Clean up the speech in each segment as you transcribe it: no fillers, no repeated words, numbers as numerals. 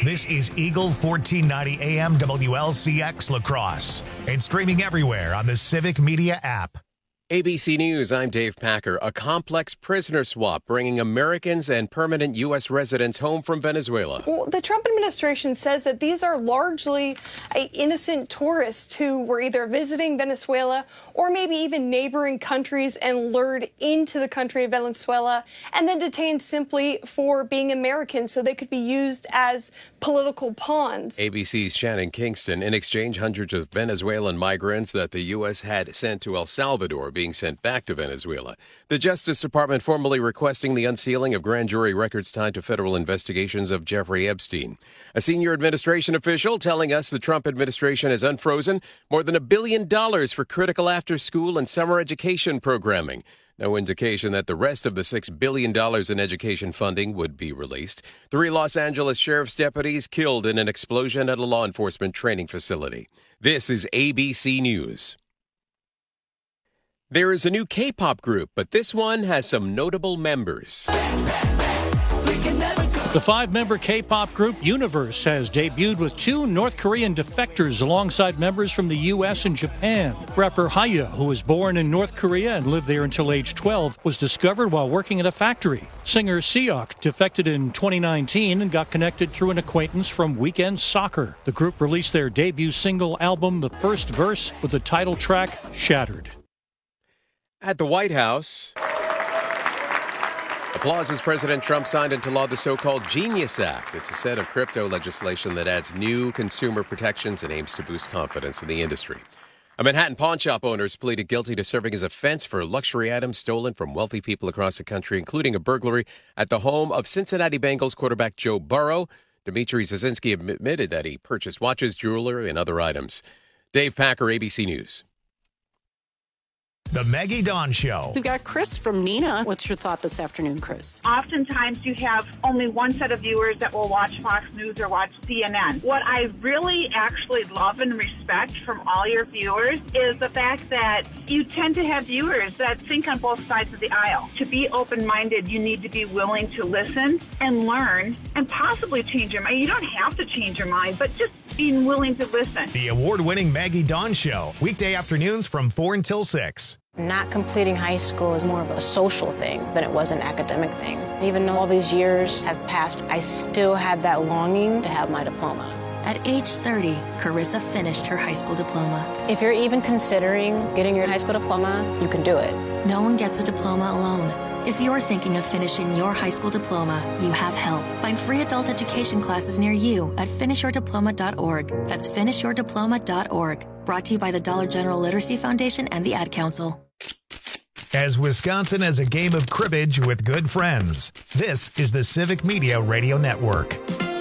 This is Eagle 1490 AM WLCX La Crosse and streaming everywhere on the Civic Media app. ABC News, I'm Dave Packer. A complex prisoner swap bringing Americans and permanent U.S. residents home from Venezuela. Well, the Trump administration says that these are largely innocent tourists who were either visiting Venezuela or maybe even neighboring countries and lured into the country of Venezuela and then detained simply for being Americans so they could be used as political pawns. ABC's Shannon Kingston. In exchange, hundreds of Venezuelan migrants that the U.S. had sent to El Salvador being sent back to Venezuela. The Justice Department formally requesting the unsealing of grand jury records tied to federal investigations of Jeffrey Epstein. A senior administration official telling us the Trump administration has unfrozen more than $1 billion for critical after-school and summer education programming. No indication that the rest of the $6 billion in education funding would be released. 3 Los Angeles sheriff's deputies killed in an explosion at a law enforcement training facility. This is ABC News. There is a new K-pop group, but this one has some notable members. The 5-member K-pop group Universe has debuted with 2 North Korean defectors alongside members from the U.S. and Japan. Rapper Haya, who was born in North Korea and lived there until age 12, was discovered while working at a factory. Singer Seok defected in 2019 and got connected through an acquaintance from Weekend Soccer. The group released their debut single album, The First Verse, with the title track, Shattered. At the White House, applause as President Trump signed into law the so-called Genius Act. It's a set of crypto legislation that adds new consumer protections and aims to boost confidence in the industry. A Manhattan pawn shop owner has pleaded guilty to serving as a fence for luxury items stolen from wealthy people across the country, including a burglary at the home of Cincinnati Bengals quarterback Joe Burrow. Dmitry Zazinski admitted that he purchased watches, jewelry, and other items. Dave Packer, ABC News. The Maggie Dawn Show. We've got Chris from Nina. What's your thought this afternoon, Chris? Oftentimes you have only one set of viewers that will watch Fox News or watch CNN. What I really actually love and respect from all your viewers is the fact that you tend to have viewers that think on both sides of the aisle. To be open-minded, you need to be willing to listen and learn and possibly change your mind. You don't have to change your mind, but just being willing to listen. The award-winning Maggie Dawn Show. Weekday afternoons from 4 until 6. Not completing high school is more of a social thing than it was an academic thing. Even though all these years have passed, I still had that longing to have my diploma. At age 30, Carissa finished her high school diploma. If you're even considering getting your high school diploma, you can do it. No one gets a diploma alone. If you're thinking of finishing your high school diploma, you have help. Find free adult education classes near you at finishyourdiploma.org. That's finishyourdiploma.org. Brought to you by the Dollar General Literacy Foundation and the Ad Council. As Wisconsin has a game of cribbage with good friends, this is the Civic Media Radio Network.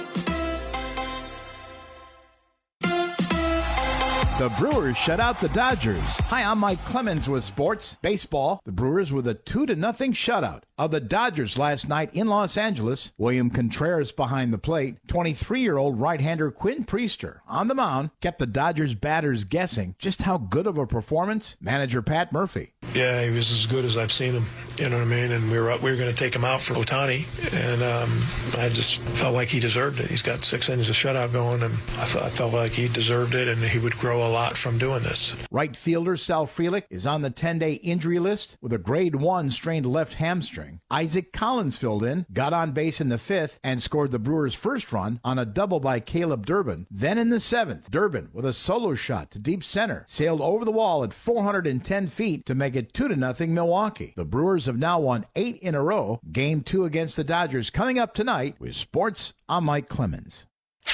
The Brewers shut out the Dodgers. Hi, I'm Mike Clemens with sports. Baseball, the Brewers with a 2-0 shutout of the Dodgers last night in Los Angeles. William Contreras behind the plate. 23-year-old right-hander Quinn Priester on the mound kept the Dodgers batters guessing just how good of a performance. Manager Pat Murphy. Yeah, he was as good as I've seen him. You know what I mean? And we were going to take him out for Ohtani, and I just felt like he deserved it. He's got 6 innings of shutout going, and I felt like he deserved it, and he would grow a lot from doing this. Right fielder Sal Frelick is on the 10-day injury list with a grade 1 strained left hamstring. Isaac Collins filled in, got on base in the 5th, and scored the Brewers' first run on a double by Caleb Durbin. Then in the 7th, Durbin, with a solo shot to deep center, sailed over the wall at 410 feet to make it 2-0 Milwaukee. The Brewers have now won 8 in a row. Game 2 against the Dodgers coming up tonight. With sports, I'm Mike Clemens.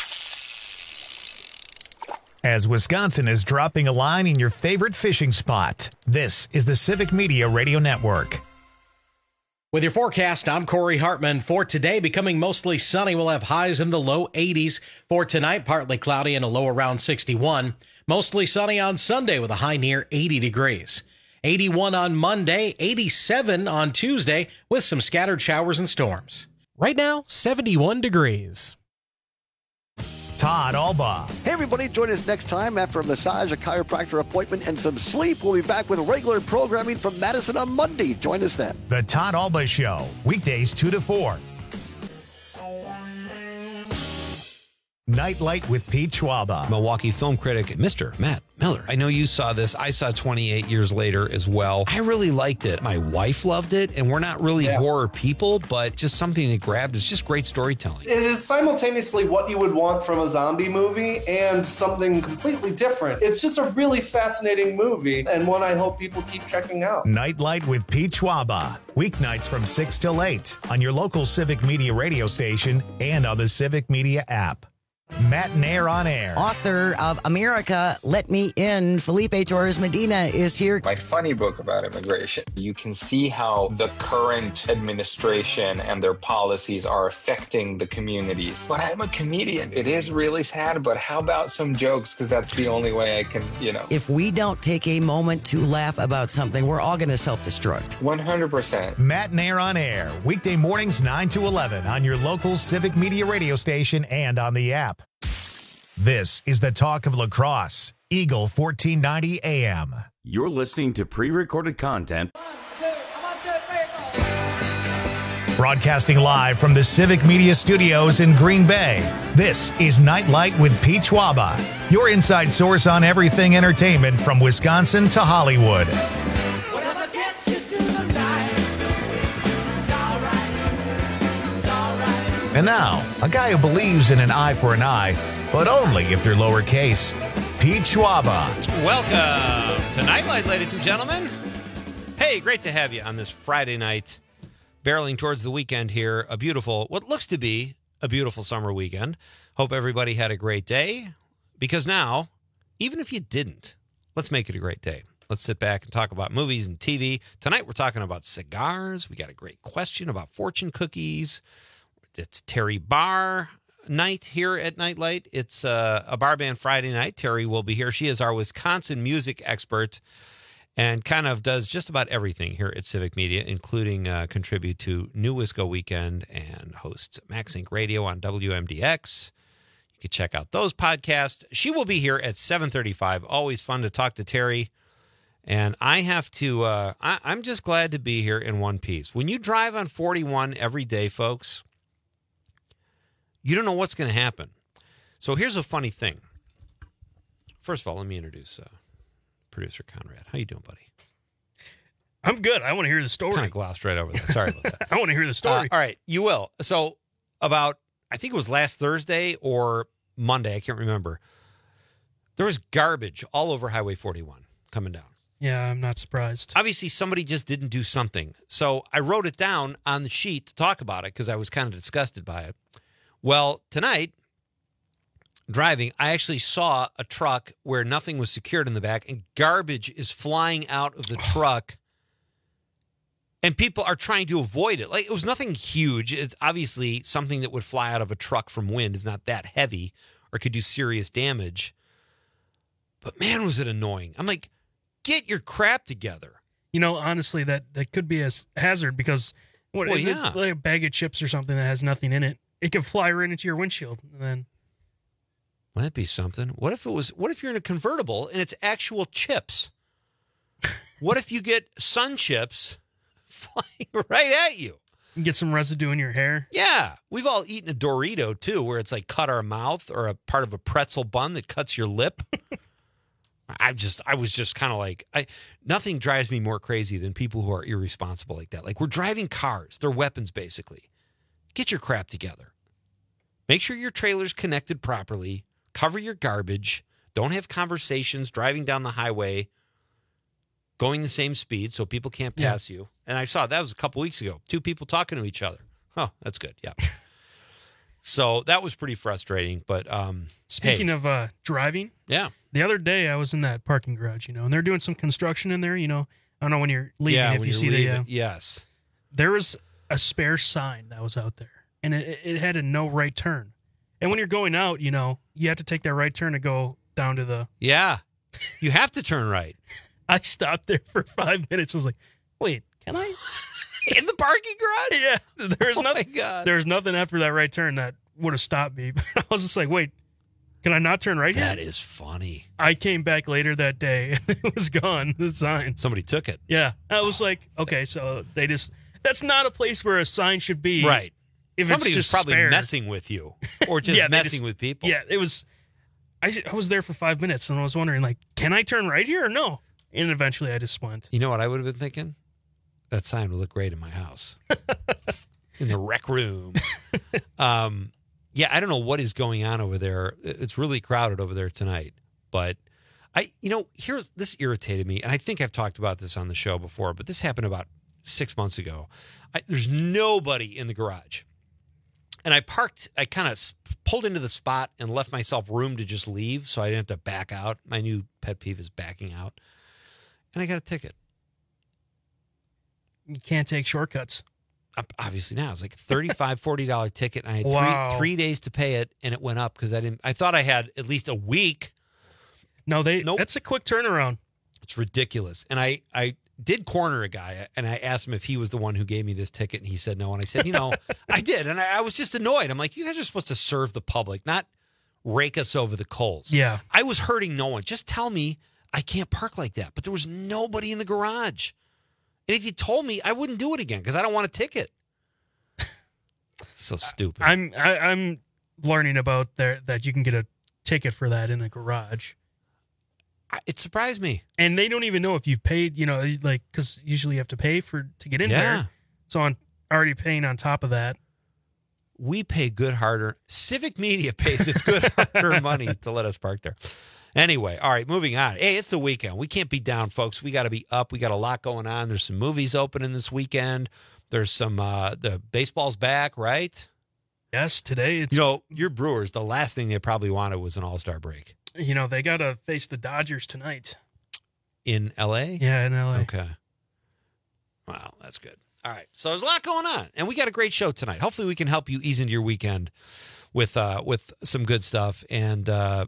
As Wisconsin is dropping a line in your favorite fishing spot, this is the Civic Media Radio Network. With your forecast, I'm Corey Hartman. For today, becoming mostly sunny, we'll have highs in the low 80s. For tonight, partly cloudy and a low around 61. Mostly sunny on Sunday with a high near 80 degrees. 81 on Monday, 87 on Tuesday with some scattered showers and storms. Right now, 71 degrees. Todd Alba. Hey, everybody, join us next time after a massage, a chiropractor appointment, and some sleep. We'll be back with regular programming from Madison on Monday. Join us then. The Todd Alba Show, weekdays 2 to 4. Nightlight with Pete Schwaba. Milwaukee film critic, Mr. Matt Miller. I know you saw this. I saw 28 years later as well. I really liked it. My wife loved it, and we're not really horror people, but just something that grabbed. It's just great storytelling. It is simultaneously what you would want from a zombie movie and something completely different. It's just a really fascinating movie, and one I hope people keep checking out. Nightlight with Pete Schwaba. Weeknights from 6 till 8 on your local Civic Media radio station and on the Civic Media app. Matt Nair on air. Author of America, Let Me In, Felipe Torres Medina is here. My funny book about immigration. You can see how the current administration and their policies are affecting the communities. But I'm a comedian. It is really sad, but how about some jokes? Because that's the only way I can, If we don't take a moment to laugh about something, we're all going to self-destruct. 100%. Matt Nair on air. Weekday mornings 9 to 11 on your local Civic Media radio station and on the app. This is the talk of lacrosse. Eagle 1490 AM. You're listening to pre-recorded content. Broadcasting live from the Civic Media Studios in Green Bay. This is Nightlight with Pete Schwaba, your inside source on everything entertainment from Wisconsin to Hollywood. And now, a guy who believes in an eye for an eye, but only if they're lowercase, Pete Schwaba. Welcome to Nightlight, ladies and gentlemen. Hey, great to have you on this Friday night, barreling towards the weekend here. What looks to be a beautiful summer weekend. Hope everybody had a great day, because now, even if you didn't, let's make it a great day. Let's sit back and talk about movies and TV. Tonight, we're talking about cigars. We got a great question about fortune cookies. It's Terry Barr night here at Nightlight. It's a bar band Friday night. Terry will be here. She is our Wisconsin music expert and kind of does just about everything here at Civic Media, including contribute to New Wisco Weekend and hosts Max Inc. Radio on WMDX. You can check out those podcasts. She will be here at 7:35. Always fun to talk to Terry. And I have to, I'm just glad to be here in one piece. When you drive on 41 every day, folks, you don't know what's going to happen. So here's a funny thing. First of all, let me introduce producer Conrad. How you doing, buddy? I'm good. I want to hear the story. Kind of glossed right over that. Sorry about that. I want to hear the story. All right, you will. So about, I think it was last Thursday or Monday, I can't remember. There was garbage all over Highway 41 coming down. Yeah, I'm not surprised. Obviously, somebody just didn't do something. So I wrote it down on the sheet to talk about it because I was kind of disgusted by it. Well, tonight, driving, I actually saw a truck where nothing was secured in the back, and garbage is flying out of the truck, and people are trying to avoid it. Like, it was nothing huge. It's obviously something that would fly out of a truck from wind is not that heavy or could do serious damage. But, man, was it annoying. I'm like, get your crap together. Honestly, that could be a hazard because like a bag of chips or something that has nothing in it. It can fly right into your windshield, and then wouldn't that be something? What if you're in a convertible and it's actual chips? What if you get sun chips flying right at you? You get some residue in your hair. Yeah, we've all eaten a Dorito too, where it's like cut our mouth, or a part of a pretzel bun that cuts your lip. I was just kind of like, nothing drives me more crazy than people who are irresponsible like that. Like, we're driving cars; they're weapons, basically. Get your crap together. Make sure your trailer's connected properly. Cover your garbage. Don't have conversations driving down the highway going the same speed so people can't pass you. And I saw that was a couple weeks ago. 2 people talking to each other. Oh, that's good. Yeah. So that was pretty frustrating. But speaking of driving, the other day I was in that parking garage, and they're doing some construction in there. I don't know when you're leaving if you see the yes, there was a spare sign that was out there, and it had a no right turn. And when you're going out, you have to take that right turn to go down to the... Yeah, you have to turn right. I stopped there for 5 minutes. I was like, wait, can I? In the parking garage? Yeah. There's my God. There's nothing after that right turn that would have stopped me. I was just like, wait, can I not turn right here? That is funny. I came back later that day, and it was gone, the sign. Somebody took it. Yeah. I was like, okay, so they just... That's not a place where a sign should be. Right. if somebody it's was just probably spare. messing with you or just messing with people. Yeah, it was. I was there for 5 minutes and I was wondering, like, can I turn right here or no? And eventually I just went. You know what I would have been thinking? That sign would look great in my house. In the rec room. Yeah, I don't know what is going on over there. It's really crowded over there tonight. But this irritated me, and I think I've talked about this on the show before, but this happened about 6 months ago. There's nobody in the garage. And I kind of pulled into the spot and left myself room to just leave so I didn't have to back out. My new pet peeve is backing out. And I got a ticket. You can't take shortcuts. Obviously now. It's like $35, $40 ticket. And I had Wow. 3 days to pay it, and it went up because I thought I had at least a week. No, Nope. That's a quick turnaround. It's ridiculous. And I did corner a guy, and I asked him if he was the one who gave me this ticket, and he said no. And I said, I did. And I was just annoyed. I'm like, you guys are supposed to serve the public, not rake us over the coals. Yeah. I was hurting no one. Just tell me I can't park like that. But there was nobody in the garage. And if you told me, I wouldn't do it again because I don't want a ticket. So stupid. I'm learning about that you can get a ticket for that in a garage. It surprised me. And they don't even know if you've paid, because usually you have to pay to get in there. So I'm already paying on top of that. We pay good hard-earned. Civic Media pays its good hard-earned money to let us park there. Anyway, all right, moving on. Hey, it's the weekend. We can't be down, folks. We got to be up. We got a lot going on. There's some movies opening this weekend. There's some, the baseball's back, right? Yes, today it's... your Brewers, the last thing they probably wanted was an all-star break. They got to face the Dodgers tonight. In L.A.? Yeah, in L.A. Okay. Wow, that's good. All right, so there's a lot going on, and we got a great show tonight. Hopefully we can help you ease into your weekend with some good stuff. And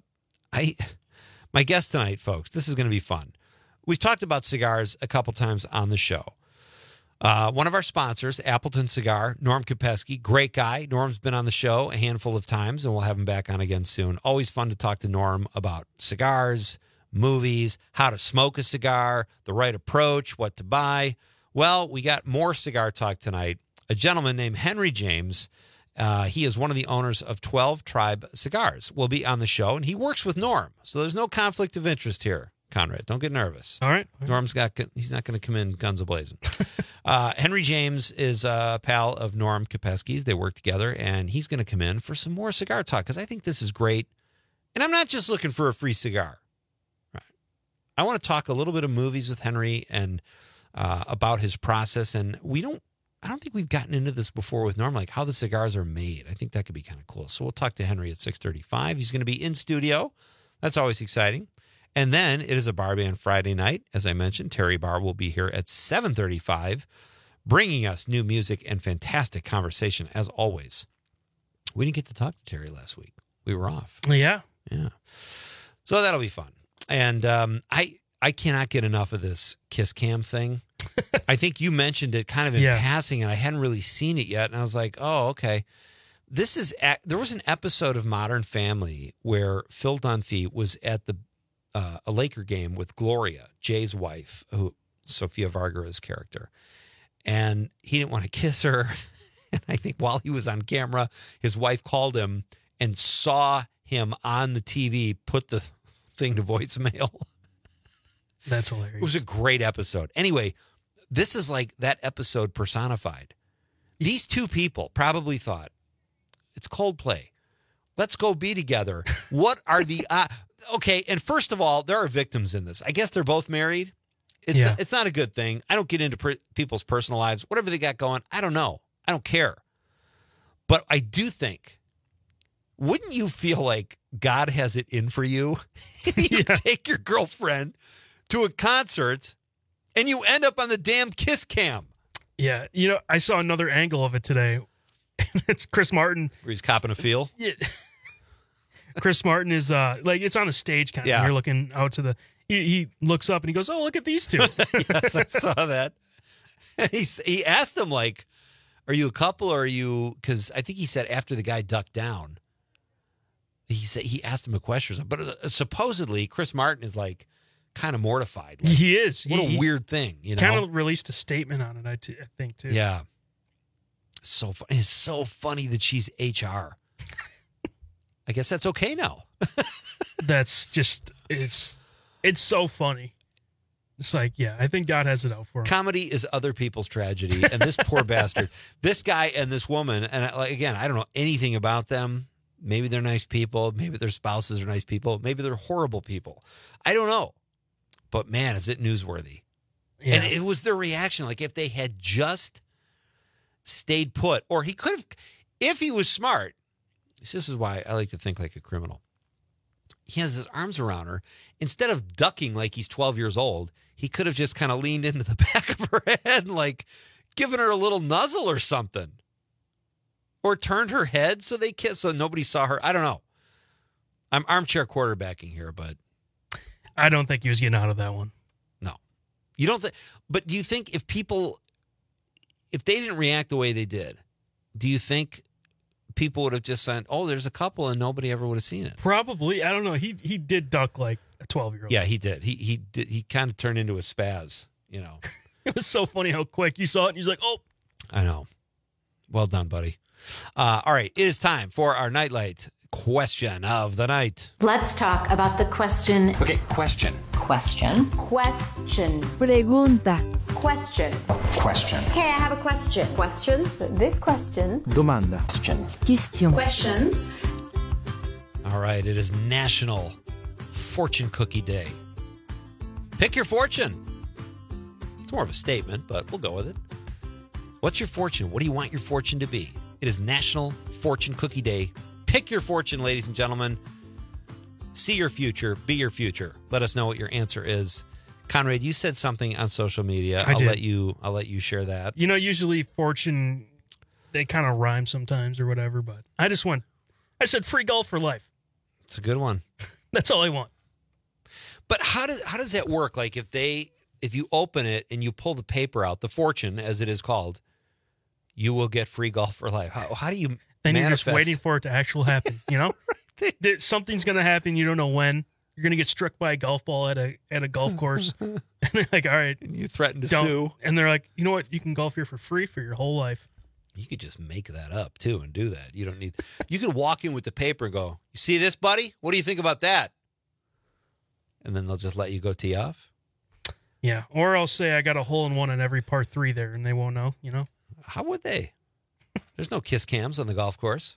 my guest tonight, folks, this is going to be fun. We've talked about cigars a couple times on the show. One of our sponsors, Appleton Cigar, Norm Kopeski, great guy. Norm's been on the show a handful of times, and we'll have him back on again soon. Always fun to talk to Norm about cigars, movies, how to smoke a cigar, the right approach, what to buy. Well, we got more cigar talk tonight. A gentleman named Henry James, he is one of the owners of 12 Tribe Cigars, will be on the show, and he works with Norm, so there's no conflict of interest here. Conrad, don't get nervous. All right. Norm's he's not going to come in guns a-blazing. Henry James is a pal of Norm Kopeski's. They work together, and he's going to come in for some more cigar talk because I think this is great. And I'm not just looking for a free cigar. Right. I want to talk a little bit of movies with Henry and about his process. And I don't think we've gotten into this before with Norm, like how the cigars are made. I think that could be kind of cool. So we'll talk to Henry at 6:35. He's going to be in studio. That's always exciting. And then it is a Bar Band Friday night. As I mentioned, Terry Barr will be here at 7:35, bringing us new music and fantastic conversation, as always. We didn't get to talk to Terry last week. We were off. Yeah. So that'll be fun. And I cannot get enough of this Kiss Cam thing. I think you mentioned it kind of in passing, and I hadn't really seen it yet. And I was like, oh, okay. There was an episode of Modern Family where Phil Dunphy was at a Laker game with Gloria, Jay's wife, Sofia Vergara's character. And he didn't want to kiss her. And I think while he was on camera, his wife called him and saw him on the TV put the thing to voicemail. That's hilarious. It was a great episode. Anyway, this is like that episode personified. These two people probably thought, it's Coldplay. Let's go be together. What are the... Okay, and first of all, there are victims in this. I guess they're both married. It's not a good thing. I don't get into people's personal lives. Whatever they got going, I don't know. I don't care. But I do think, wouldn't you feel like God has it in for you? You take your girlfriend to a concert and you end up on the damn Kiss Cam. Yeah. I saw another angle of it today. It's Chris Martin. Where he's copping a feel? Yeah. Chris Martin is it's on a stage kind of. Yeah. You're looking out to the. He looks up and he goes, "Oh, look at these two." Yes, I saw that. He asked him like, "Are you a couple or are you?" Because I think he said after the guy ducked down, he asked him a question. But supposedly Chris Martin is like kind of mortified. Like, he is. What a weird thing, Kind of released a statement on it. I think too. Yeah. So funny. It's so funny that she's HR. I guess that's okay now. That's just, it's so funny. It's like, yeah, I think God has it out for him. Comedy is other people's tragedy. And this poor bastard, this guy and this woman, and again, I don't know anything about them. Maybe they're nice people. Maybe their spouses are nice people. Maybe they're horrible people. I don't know. But man, is it newsworthy. Yeah. And it was their reaction. Like if they had just stayed put, or he could have, if he was smart, this is why I like to think like a criminal. He has his arms around her. Instead of ducking like he's 12 years old, he could have just kind of leaned into the back of her head and like given her a little nuzzle or something. Or turned her head so they kissed so nobody saw her. I don't know. I'm armchair quarterbacking here, but I don't think he was getting out of that one. No. You don't think, but do you think if they didn't react the way they did, do you think people would have just said, oh, there's a couple and nobody ever would have seen it? Probably. I don't know. He did duck like a 12-year-old. Yeah, he did. He did. He kind of turned into a spaz, you know. It was so funny how quick he saw it and he's like, oh. I know. Well done, buddy. All right. It is time for our Nightlight question of the night. Let's talk about the question. Okay, question. Question. Pregunta. Question. Question. Hey, I have a question. Questions? This question. Domanda. Question. Questions. All right. It is National Fortune Cookie Day. Pick your fortune. It's more of a statement, but we'll go with it. What's your fortune? What do you want your fortune to be? It is National Fortune Cookie Day. Pick your fortune, ladies and gentlemen. See your future. Be your future. Let us know what your answer is. Conrad, you said something on social media. I'll let you share that. You know, usually fortune, they kind of rhyme sometimes or whatever, but I said free golf for life. It's a good one. That's all I want. But how does that work? Like if you open it and you pull the paper out, the fortune, as it is called, you will get free golf for life. How do you Then manifest? You're just waiting for it to actually happen, you know? Something's going to happen. You don't know when. You're going to get struck by a golf ball at a golf course. And they're like, all right. And you threaten to sue. And they're like, you know what? You can golf here for free for your whole life. You could just make that up, too, and do that. You don't need... You could walk in with the paper and go, you see this, buddy? What do you think about that? And then they'll just let you go tee off? Yeah. Or I'll say I got a hole-in-one on every par 3 there, and they won't know, you know? How would they? There's no kiss cams on the golf course.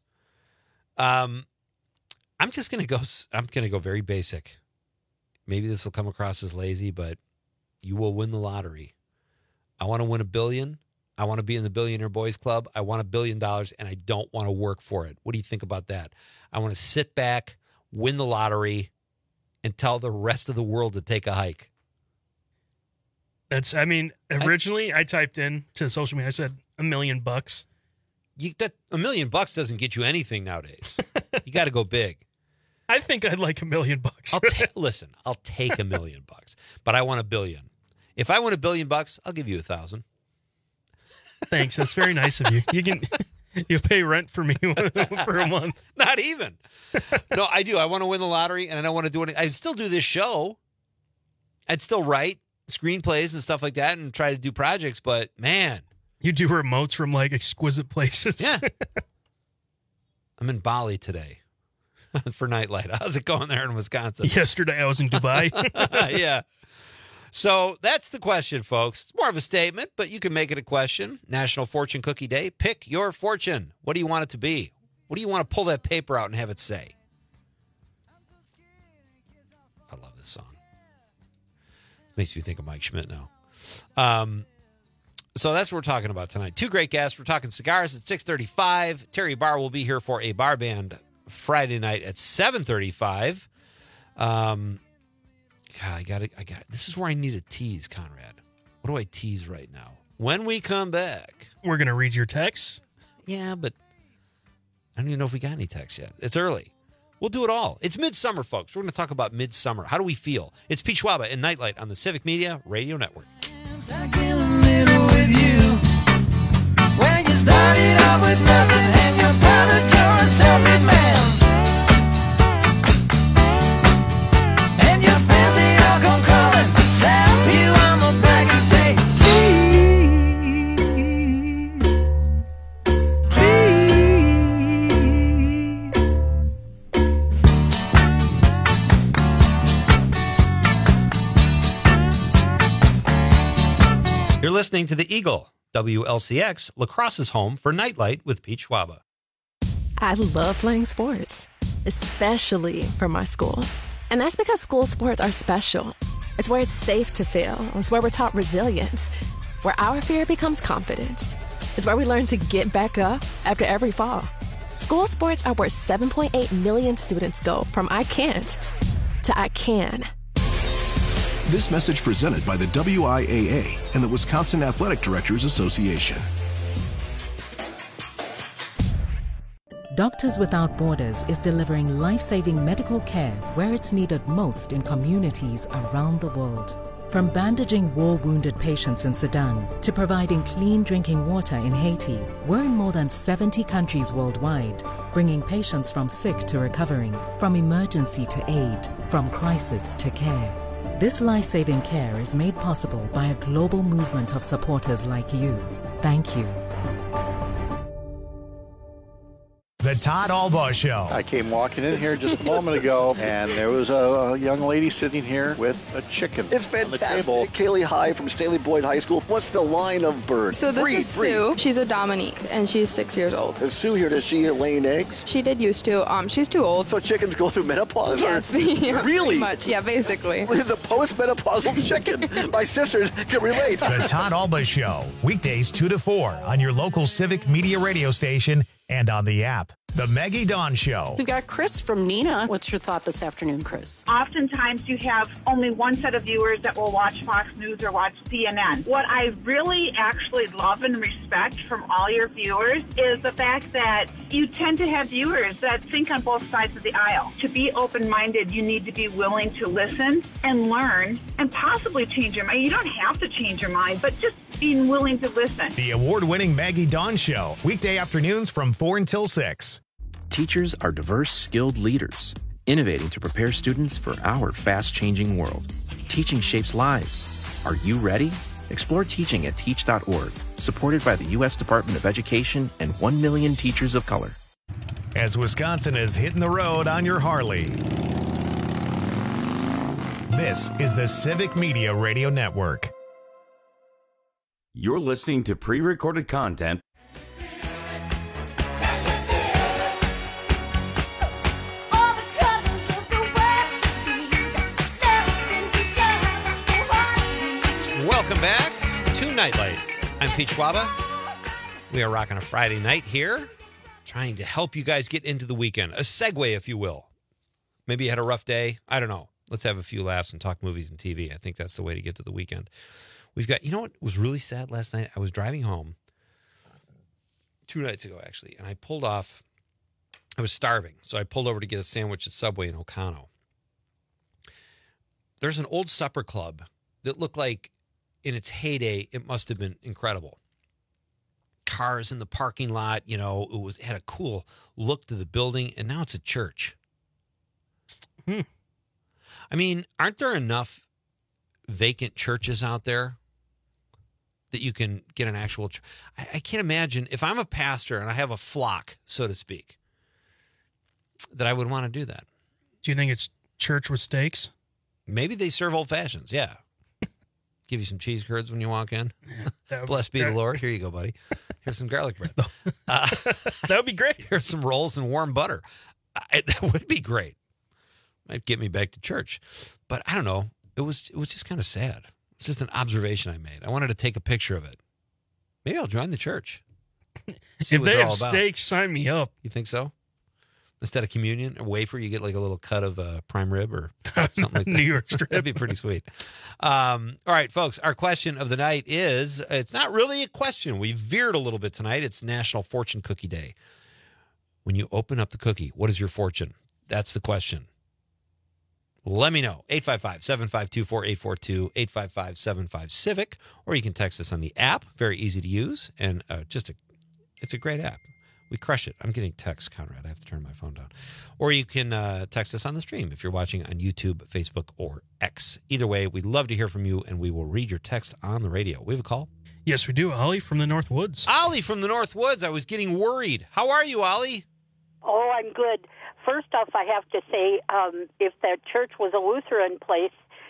I'm gonna go very basic. Maybe this will come across as lazy, but you will win the lottery. I want to win $1 billion. I want to be in the Billionaire Boys Club. I want $1 billion, and I don't want to work for it. What do you think about that? I want to sit back, win the lottery, and tell the rest of the world to take a hike. Originally I typed in to social media, I said $1 million. $1 million doesn't get you anything nowadays. You got to go big. I think I'd like $1 million. Listen, I'll take $1 million, but I want $1 billion. If I win $1 billion, I'll give you 1,000. Thanks. That's very nice of you. You pay rent for me for a month. Not even. No, I do. I want to win the lottery, and I don't want to do it. I'd still do this show. I'd still write screenplays and stuff like that and try to do projects, but man. You do remotes from like exquisite places. Yeah. I'm in Bali today for Nightlight. How's it going there in Wisconsin? Yesterday I was in Dubai. Yeah. So that's the question, folks. It's more of a statement, but you can make it a question. National Fortune Cookie Day. Pick your fortune. What do you want it to be? What do you want to pull that paper out and have it say? I love this song. Makes me think of Mike Schmidt now. So that's what we're talking about tonight. Two great guests. We're talking cigars at 6:35. Terry Barr will be here for a bar band Friday night at 7:35. God, I got it. This is where I need a tease, Conrad. What do I tease right now? When we come back, we're gonna read your texts. Yeah, but I don't even know if we got any texts yet. It's early. We'll do it all. It's midsummer, folks. We're going to talk about midsummer. How do we feel? It's Pete Schwaba and Nightlight on the Civic Media Radio Network. When you started out with nothing and you're proud that you're a self-made man. And your friends, they all come crawling, slap you on the back and say, listening to the Eagle, WLCX, La Crosse's home for Nightlight with Pete Schwaba. I love playing sports, especially for my school. And that's because school sports are special. It's where it's safe to fail. It's where we're taught resilience, where our fear becomes confidence. It's where we learn to get back up after every fall. School sports are where 7.8 million students go from I can't to I can. This message presented by the WIAA and the Wisconsin Athletic Directors Association. Doctors Without Borders is delivering life-saving medical care where it's needed most in communities around the world. From bandaging war-wounded patients in Sudan to providing clean drinking water in Haiti, we're in more than 70 countries worldwide, bringing patients from sick to recovering, from emergency to aid, from crisis to care. This life-saving care is made possible by a global movement of supporters like you. Thank you. The Todd Albaugh Show. I came walking in here just a moment ago, and there was a young lady sitting here with a chicken. It's fantastic. Kaylee High from Stanley Boyd High School. What's the line of bird? So this is Sue. She's a Dominique, and she's 6 years old. Is Sue here? Does she laying eggs? She did used to. She's too old. So chickens go through menopause? Yes. Or? Yeah, really? Pretty much. Yeah, basically. It's a postmenopausal chicken. My sisters can relate. The Todd Albaugh Show. Weekdays 2 to 4 on your local Civic Media radio station and on the app. The Maggie Dawn Show. We've got Chris from Neenah. What's your thought this afternoon, Chris? Oftentimes you have only one set of viewers that will watch Fox News or watch CNN. What I really actually love and respect from all your viewers is the fact that you tend to have viewers that think on both sides of the aisle. To be open-minded, you need to be willing to listen and learn and possibly change your mind. You don't have to change your mind, but just being willing to listen. The award-winning Maggie Dawn Show. Weekday afternoons from 4 until 6. Teachers are diverse, skilled leaders, innovating to prepare students for our fast-changing world. Teaching shapes lives. Are you ready? Explore teaching at teach.org, supported by the U.S. Department of Education and 1 million teachers of color. As Wisconsin is hitting the road on your Harley. This is the Civic Media Radio Network. You're listening to pre-recorded content. Welcome back to Nightlight. I'm Pete Schwaba. We are rocking a Friday night here, trying to help you guys get into the weekend. A segue, if you will. Maybe you had a rough day. I don't know. Let's have a few laughs and talk movies and TV. I think that's the way to get to the weekend. We've got, you know what was really sad last night? I was driving home 2 nights ago, actually, and I pulled off. I was starving, so I pulled over to get a sandwich at Subway in Ocano. There's an old supper club that looked like, in its heyday, it must have been incredible. Cars in the parking lot, you know, it had a cool look to the building, and now it's a church. I mean, aren't there enough vacant churches out there that you can get an actual church? I can't imagine, if I'm a pastor and I have a flock, so to speak, that I would want to do that. Do you think it's church with steaks? Maybe they serve old fashions, yeah. Give you some cheese curds when you walk in. Blessed be the Lord. Here you go, buddy. Here's some garlic bread. That would be great. Here's some rolls and warm butter. That would be great. Might get me back to church. But I don't know. It was just kind of sad. It's just an observation I made. I wanted to take a picture of it. Maybe I'll join the church. See if what they they're have all about. steaks, sign me up. You think so? Instead of communion, a wafer, you get like a little cut of prime rib or something like that. New York strip. That'd be pretty sweet. All right, folks, our question of the night is, it's not really a question. We veered a little bit tonight. It's National Fortune Cookie Day. When you open up the cookie, what is your fortune? That's the question. Let me know. 855-752-4842, 855-75-CIVIC, or you can text us on the app. Very easy to use, and it's a great app. We crush it. I'm getting texts, Conrad. I have to turn my phone down. Or you can text us on the stream if you're watching on YouTube, Facebook, or X. Either way, we'd love to hear from you, and we will read your text on the radio. We have a call? Yes, we do. Ollie from the North Woods. Ollie from the North Woods. I was getting worried. How are you, Ollie? Oh, I'm good. First off, I have to say, if that church was a Lutheran place,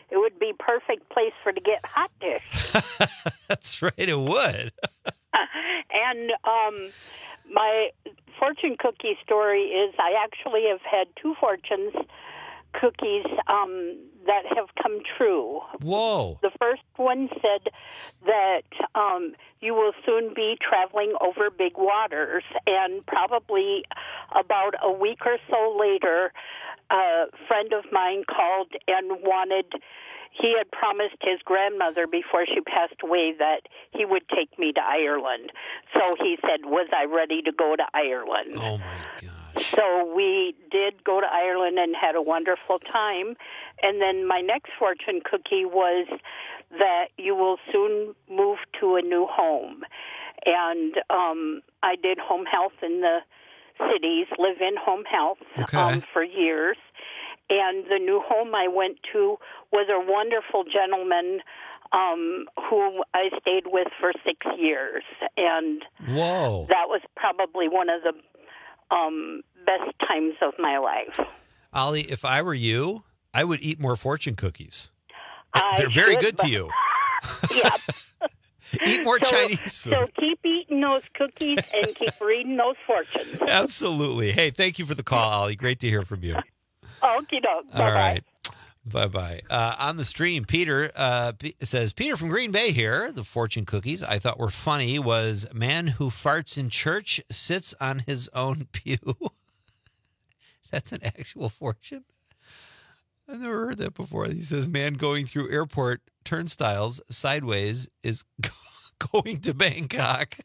it would be perfect place for to get hot dish. That's right, it would. And my fortune cookie story is I actually have had 2 fortunes cookies that have come true. Whoa. The first one said that you will soon be traveling over big waters, and probably about a week or so later, a friend of mine called and he had promised his grandmother before she passed away that he would take me to Ireland. So he said, was I ready to go to Ireland? Oh, my gosh. So we did go to Ireland and had a wonderful time. And then my next fortune cookie was that you will soon move to a new home. And I did home health in the cities, live-in home health for years. And the new home I went to was a wonderful gentleman who I stayed with for 6 years. And whoa, that was probably one of the best times of my life. Ollie, if I were you, I would eat more fortune cookies. I They're very should, good to you. Yeah. Eat more Chinese food. So keep eating those cookies and keep reading those fortunes. Absolutely. Hey, thank you for the call, Ollie. Great to hear from you. Okie doke. Bye-bye. All right. Bye-bye. On the stream, Peter says, Peter from Green Bay here. The fortune cookies I thought were funny was man who farts in church sits on his own pew. That's an actual fortune? I've never heard that before. He says, man going through airport turnstiles sideways is going to Bangkok.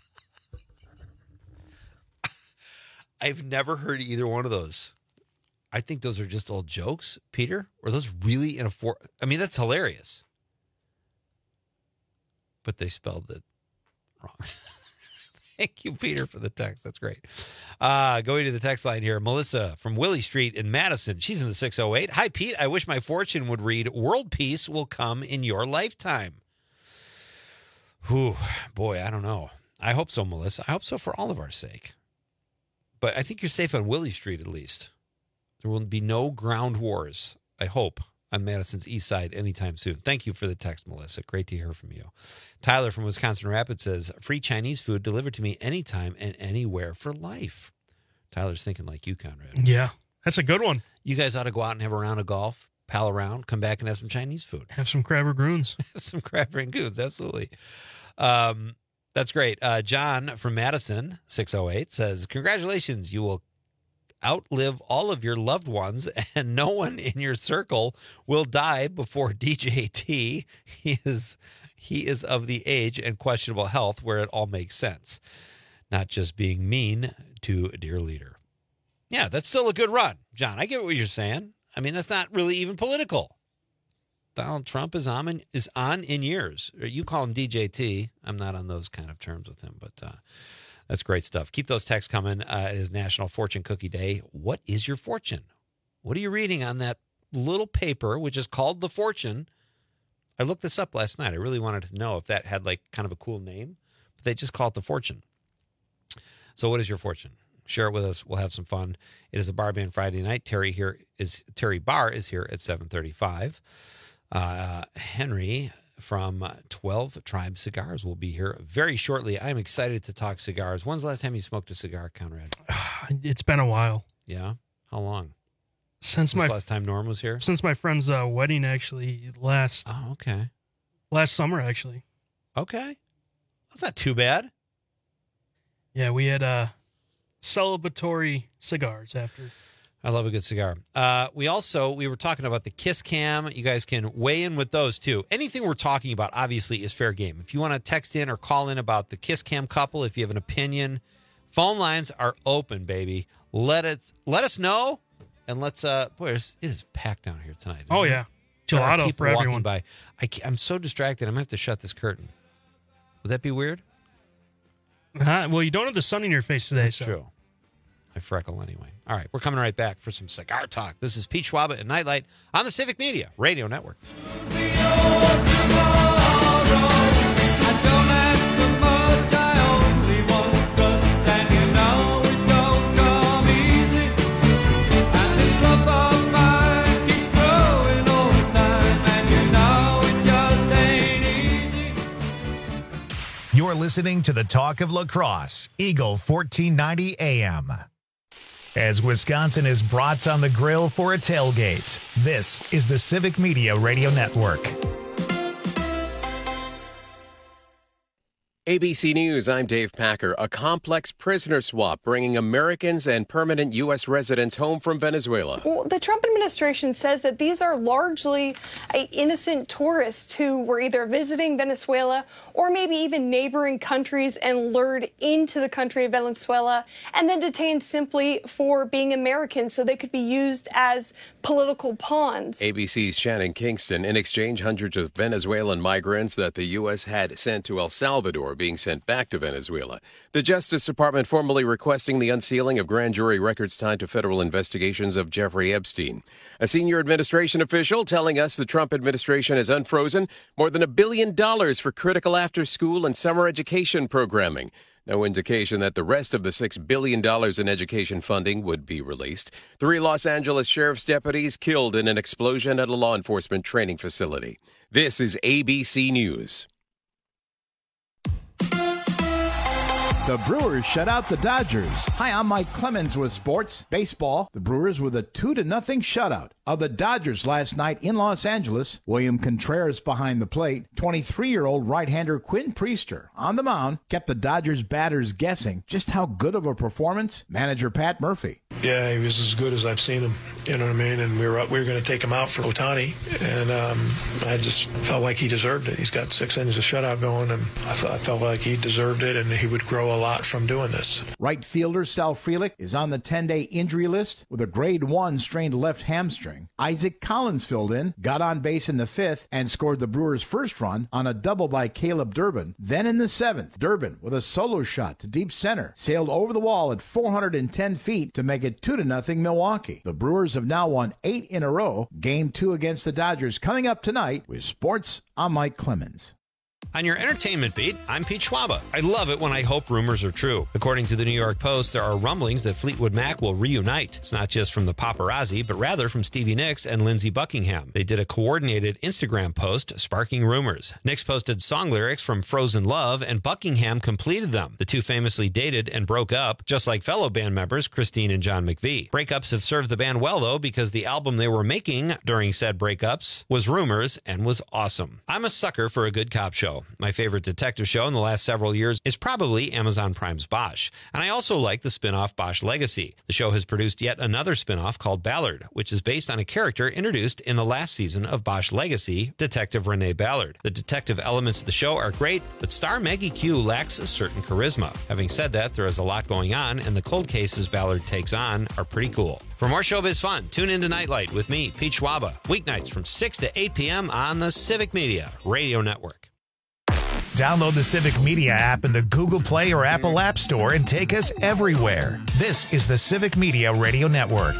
I've never heard either one of those. I think those are just old jokes, Peter. Or those really in a I mean, that's hilarious. But they spelled it wrong. Thank you, Peter, for the text. That's great. Going to the text line here. Melissa from Willie Street in Madison. She's in the 608. Hi, Pete. I wish my fortune would read, world peace will come in your lifetime. Whew, boy, I don't know. I hope so, Melissa. I hope so for all of our sake. But I think you're safe on Willie Street at least. There will be no ground wars, I hope, on Madison's east side anytime soon. Thank you for the text, Melissa. Great to hear from you. Tyler from Wisconsin Rapids says, free Chinese food delivered to me anytime and anywhere for life. Tyler's thinking like you, Conrad. Yeah, that's a good one. You guys ought to go out and have a round of golf, pal around, come back and have some Chinese food. Have some crab rangoons. Have some crab rangoons, absolutely. That's great. John from Madison, 608, says, congratulations, you will outlive all of your loved ones, and no one in your circle will die before DJ T. He is of the age and questionable health where it all makes sense, not just being mean to a dear leader. Yeah, that's still a good run, John. I get what you're saying. I mean, that's not really even political. Donald Trump is on in years. You call him DJ T. I'm not on those kind of terms with him, but that's great stuff. Keep those texts coming. It is National Fortune Cookie Day. What is your fortune? What are you reading on that little paper, which is called The Fortune? I looked this up last night. I really wanted to know if that had like kind of a cool name, but they just call it The Fortune. So what is your fortune? Share it with us. We'll have some fun. It is a bar band Friday night. Terry Barr is here at 7:35. Henry from 12 Tribe Cigars will be here very shortly. I'm excited to talk cigars. When's the last time you smoked a cigar, Conrad? It's been a while. Yeah? How long? Since the last time Norm was here? Since my friend's wedding, actually, last summer, actually. Okay. That's not too bad. Yeah, we had celebratory cigars after. I love a good cigar. We were talking about the Kiss Cam. You guys can weigh in with those too. Anything we're talking about, obviously, is fair game. If you want to text in or call in about the Kiss Cam couple, if you have an opinion, phone lines are open, baby. Let us know, and let's. Boy, it is packed down here tonight. Oh yeah, gelato for everyone. By. I'm so distracted. I'm gonna have to shut this curtain. Would that be weird? Well, you don't have the sun in your face today. That's true. I freckle anyway. All right, we're coming right back for some cigar talk. This is Pete Schwaba and Nightlight on the Civic Media Radio Network. And this cup of mine keeps growing all the time. listening to the talk of lacrosse, Eagle 1490 AM. As Wisconsin is brats on the grill for a tailgate, this is the Civic Media Radio Network. ABC News, I'm Dave Packer. A complex prisoner swap bringing Americans and permanent U.S. residents home from Venezuela. Well, the Trump administration says that these are largely innocent tourists who were either visiting Venezuela or maybe even neighboring countries and lured into the country of Venezuela and then detained simply for being Americans so they could be used as political pawns. ABC's Shannon Kingston. In exchange, hundreds of Venezuelan migrants that the U.S. had sent to El Salvador being sent back to Venezuela. The Justice Department formally requesting the unsealing of grand jury records tied to federal investigations of Jeffrey Epstein. A senior administration official telling us the Trump administration has unfrozen more than $1 billion for critical after-school and summer education programming. No indication that the rest of the $6 billion in education funding would be released. 3 Los Angeles sheriff's deputies killed in an explosion at a law enforcement training facility. This is ABC News. The Brewers shut out the Dodgers. Hi, I'm Mike Clemens with sports. Baseball, the Brewers with a 2-0 shutout of the Dodgers last night in Los Angeles. William Contreras behind the plate. 23-year-old right-hander Quinn Priester on the mound kept the Dodgers batters guessing just how good of a performance. Manager Pat Murphy. Yeah, he was as good as I've seen him. You know what I mean? And we were going to take him out for Ohtani, and I just felt like he deserved it. He's got 6 innings of shutout going, and I felt like he deserved it, and he would grow a lot from doing this. Right fielder Sal Frelick is on the 10-day injury list with a grade 1 strained left hamstring. Isaac Collins filled in, got on base in the 5th, and scored the Brewers' first run on a double by Caleb Durbin. Then in the 7th, Durbin, with a solo shot to deep center, sailed over the wall at 410 feet to make it 2-0 Milwaukee. The Brewers have now won 8 in a row. Game 2 against the Dodgers coming up tonight. With sports, I'm Mike Clemens. On your entertainment beat, I'm Pete Schwaba. I love it when I hope rumors are true. According to the New York Post, there are rumblings that Fleetwood Mac will reunite. It's not just from the paparazzi, but rather from Stevie Nicks and Lindsey Buckingham. They did a coordinated Instagram post sparking rumors. Nicks posted song lyrics from Frozen Love, and Buckingham completed them. The two famously dated and broke up, just like fellow band members Christine and John McVie. Breakups have served the band well, though, because the album they were making during said breakups was Rumors and was awesome. I'm a sucker for a good cop show. My favorite detective show in the last several years is probably Amazon Prime's Bosch. And I also like the spin-off Bosch Legacy. The show has produced yet another spin-off called Ballard, which is based on a character introduced in the last season of Bosch Legacy, Detective Renee Ballard. The detective elements of the show are great, but star Maggie Q lacks a certain charisma. Having said that, there is a lot going on, and the cold cases Ballard takes on are pretty cool. For more showbiz fun, tune into Nightlight with me, Pete Schwaba, weeknights from 6 to 8 p.m. on the Civic Media Radio Network. Download the Civic Media app in the Google Play or Apple App Store and take us everywhere. This is the Civic Media Radio Network.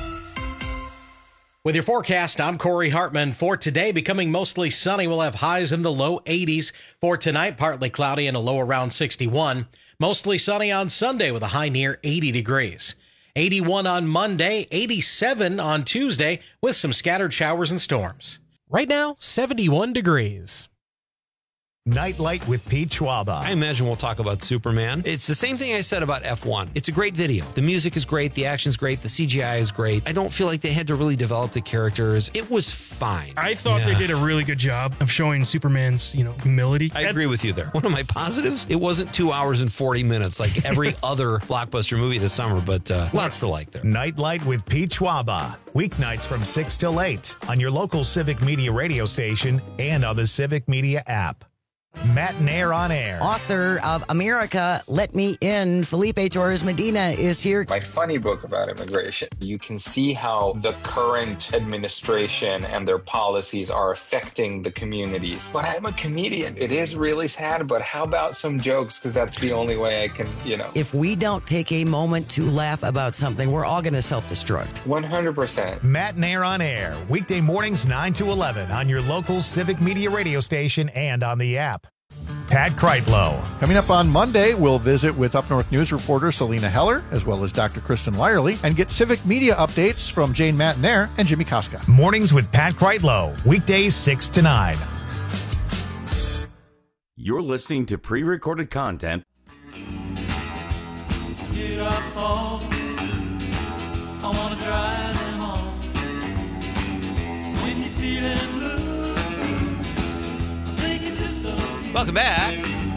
With your forecast, I'm Corey Hartman. For today, becoming mostly sunny. We'll have highs in the low 80s. For tonight, partly cloudy and a low around 61. Mostly sunny on Sunday with a high near 80 degrees. 81 on Monday, 87 on Tuesday with some scattered showers and storms. Right now, 71 degrees. Nightlight with Pete Schwaba. I imagine we'll talk about Superman. It's the same thing I said about F1. It's a great video. The music is great. The action's great. The CGI is great. I don't feel like they had to really develop the characters. It was fine. I thought they did a really good job of showing Superman's, humility. I agree with you there. One of my positives, it wasn't 2 hours and 40 minutes like every other blockbuster movie this summer, but lots to like there. Nightlight with Pete Schwaba. Weeknights from 6 till 8 on your local Civic Media radio station and on the Civic Media app. Matt Nair on air. Author of America, Let Me In, Felipe Torres Medina is here. My funny book about immigration. You can see how the current administration and their policies are affecting the communities. But I'm a comedian. It is really sad, but how about some jokes? Because that's the only way I can, If we don't take a moment to laugh about something, we're all going to self-destruct. 100%. Matt Nair on air. Weekday mornings 9 to 11 on your local Civic Media radio station and on the app. Pat Kreitlow. Coming up on Monday, we'll visit with Up North News reporter Selena Heller, as well as Dr. Kristen Lyerly, and get Civic Media updates from Jane Matanair and Jimmy Koska. Mornings with Pat Kreitlow. Weekdays 6 to 9. You're listening to pre-recorded content. Get up home. I wanna drive them home. When you're feeling blue, I think you just don't. Welcome back.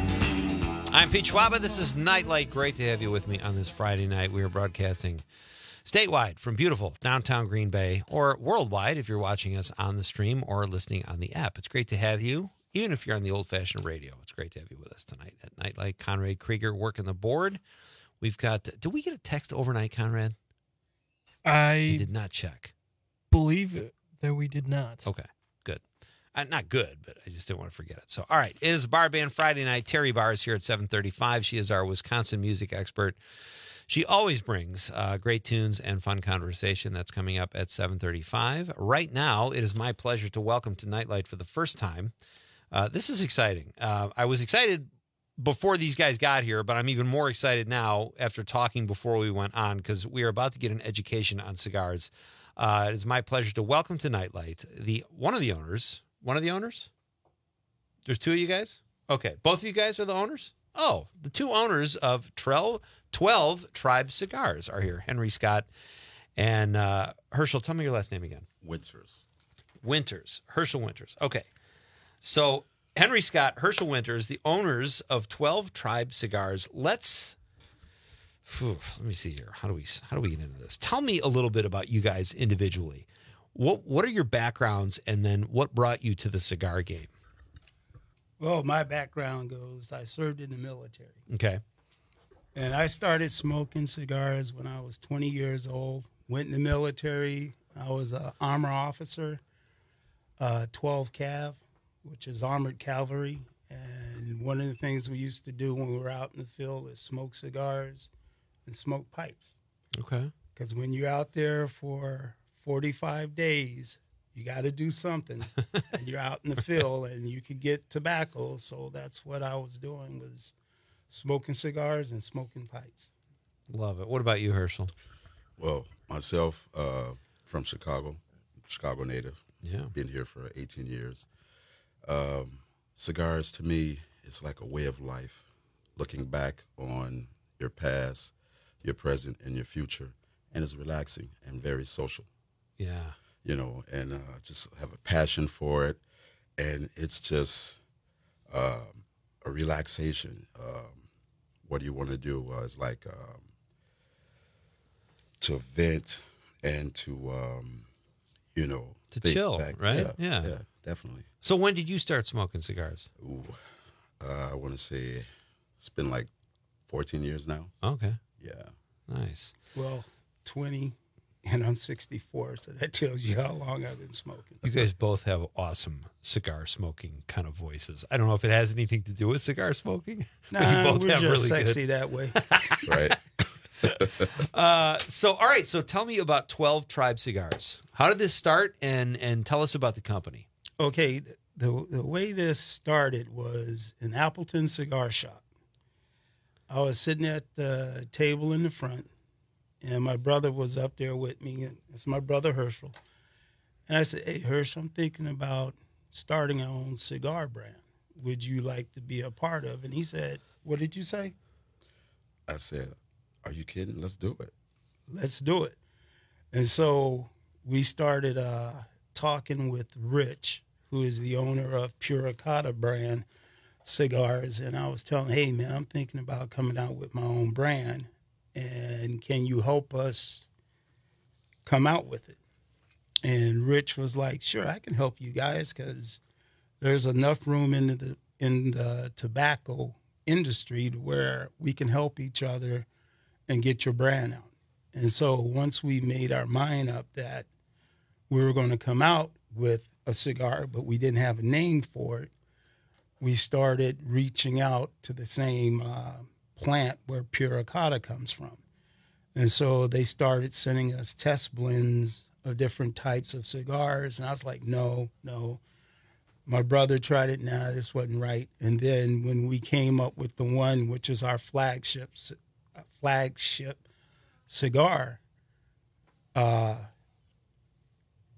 I'm Pete Schwaba. This is Nightlight. Great to have you with me on this Friday night. We are broadcasting statewide from beautiful downtown Green Bay, or worldwide if you're watching us on the stream or listening on the app. It's great to have you, even if you're on the old-fashioned radio. It's great to have you with us tonight at Nightlight. Conrad Krieger working the board. We've got, did we get a text overnight, Conrad? I did not check. Believe that we did not. Okay, good. Not good, but I just didn't want to forget it. So, all right, it is Bar Band Friday night. Terry Barr is here at 7:35. She is our Wisconsin music expert. She always brings great tunes and fun conversation. That's coming up at 7:35. Right now, it is my pleasure to welcome to Nightlight for the first time. This is exciting. I was excited before these guys got here, but I'm even more excited now after talking before we went on, because we are about to get an education on cigars. It is my pleasure to welcome to Nightlight one of the owners. One of the owners? There's two of you guys? Okay. Both of you guys are the owners? Oh, the two owners of 12 Tribe Cigars are here. Henry Scott and Herschel. Tell me your last name again. Winters. Herschel Winters. Okay. So Henry Scott, Herschel Winters, the owners of 12 Tribe Cigars. Let me see here. How do we get into this? Tell me a little bit about you guys individually. What are your backgrounds, and then what brought you to the cigar game? Well, my background goes, I served in the military. Okay. And I started smoking cigars when I was 20 years old. Went in the military. I was an armor officer, 12 Cav, which is armored cavalry. And one of the things we used to do when we were out in the field is smoke cigars and smoke pipes. Okay. Because when you're out there for 45 days, you got to do something. And you're out in the field, and you can get tobacco. So that's what I was doing, was smoking cigars and smoking pipes. Love it. What about you, Herschel? Well, myself, from Chicago native. Yeah. Been here for 18 years. Cigars, to me, is like a way of life. Looking back on your past, your present, and your future. And it's relaxing and very social. Yeah. And just have a passion for it. And it's just a relaxation. What do you want to do? It's like to vent and to, to chill, back. right? Yeah, definitely. So when did you start smoking cigars? I want to say it's been like 14 years now. Okay. Yeah. Nice. Well, 20, and I'm 64, so that tells you how long I've been smoking. You guys both have awesome cigar smoking kind of voices. I don't know if it has anything to do with cigar smoking. Nah, but you both we're have just really sexy good. that way. Right. All right. So tell me about 12 Tribe Cigars. How did this start, and tell us about the company? Okay, the way this started was in Appleton Cigar Shop. I was sitting at the table in the front, and my brother was up there with me. And it's my brother Herschel. And I said, "Hey, Hersch, I'm thinking about starting our own cigar brand. Would you like to be a part of?" And he said, "What did you say?" I said, "Are you kidding? Let's do it." Let's do it. And so we started talking with Rich, who is the owner of Puricata brand cigars. And I was telling him, "Hey, man, I'm thinking about coming out with my own brand. And can you help us come out with it?" And Rich was like, "Sure, I can help you guys, because there's enough room in the tobacco industry to where we can help each other and get your brand out." And so once we made our mind up that we were going to come out with a cigar, but we didn't have a name for it, we started reaching out to the same plant where Puricata comes from. And so they started sending us test blends of different types of cigars. And I was like, no. My brother tried it. Nah, this wasn't right. And then when we came up with the one, which is our flagship cigar,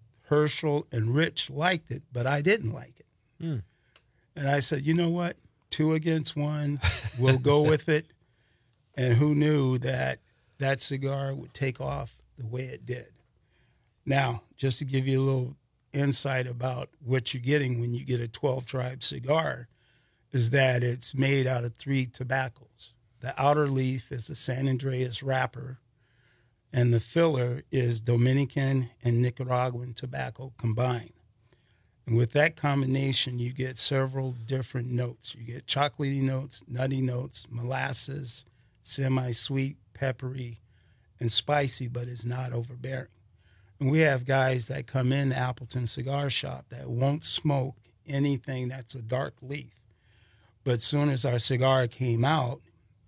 Herschel and Rich liked it, but I didn't like it. And I said, "You know what? 2 against 1. We'll go with it. And who knew that that cigar would take off the way it did? Now, just to give you a little insight about what you're getting when you get a 12 Tribe cigar, is that it's made out of 3 tobaccos. The outer leaf is a San Andreas wrapper, and the filler is Dominican and Nicaraguan tobacco combined. And with that combination, you get several different notes. You get chocolatey notes, nutty notes, molasses, semi-sweet, peppery, and spicy, but it's not overbearing. And we have guys that come in Appleton Cigar Shop that won't smoke anything that's a dark leaf. But as soon as our cigar came out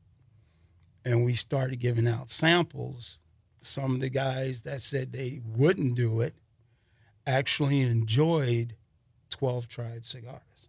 and we started giving out samples, some of the guys that said they wouldn't do it actually enjoyed 12 Tribe cigars.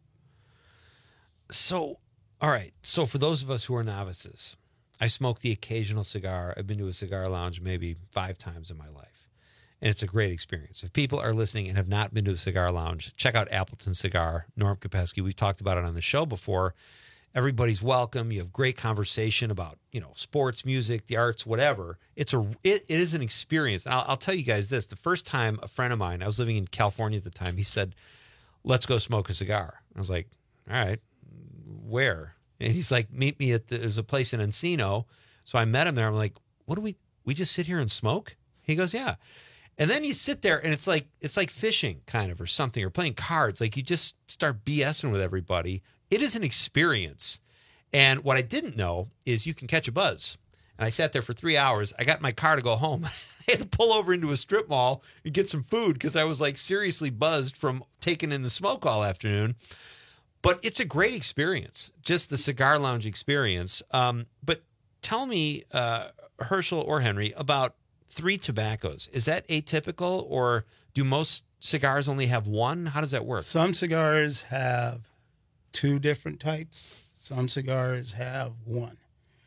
So, all right. So for those of us who are novices, I smoke the occasional cigar. I've been to a cigar lounge maybe 5 times in my life, and it's a great experience. If people are listening and have not been to a cigar lounge, check out Appleton Cigar, Norm Kopesky. We've talked about it on the show before. Everybody's welcome. You have great conversation about, sports, music, the arts, whatever. It is an experience. And I'll tell you guys this. The first time a friend of mine, I was living in California at the time, he said, let's go smoke a cigar. I was like, all right, where? And he's like, meet me there's a place in Encino. So I met him there. I'm like, what do we just sit here and smoke? He goes, yeah. And then you sit there and it's like fishing kind of or something, or playing cards. Like you just start BSing with everybody. It is an experience. And what I didn't know is you can catch a buzz. And I sat there for 3 hours. I got in my car to go home. I had to pull over into a strip mall and get some food because I was like seriously buzzed from taking in the smoke all afternoon. But it's a great experience, just the cigar lounge experience. But tell me, Herschel or Henry, about 3 tobaccos. Is that atypical, or do most cigars only have 1? How does that work? Some cigars have 2 different types. Some cigars have 1.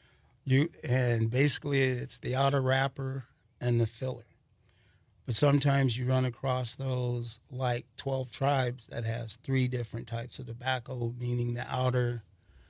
And basically it's the outer wrapper and the filler. But sometimes you run across those like 12 Tribes that has 3 different types of tobacco, meaning the outer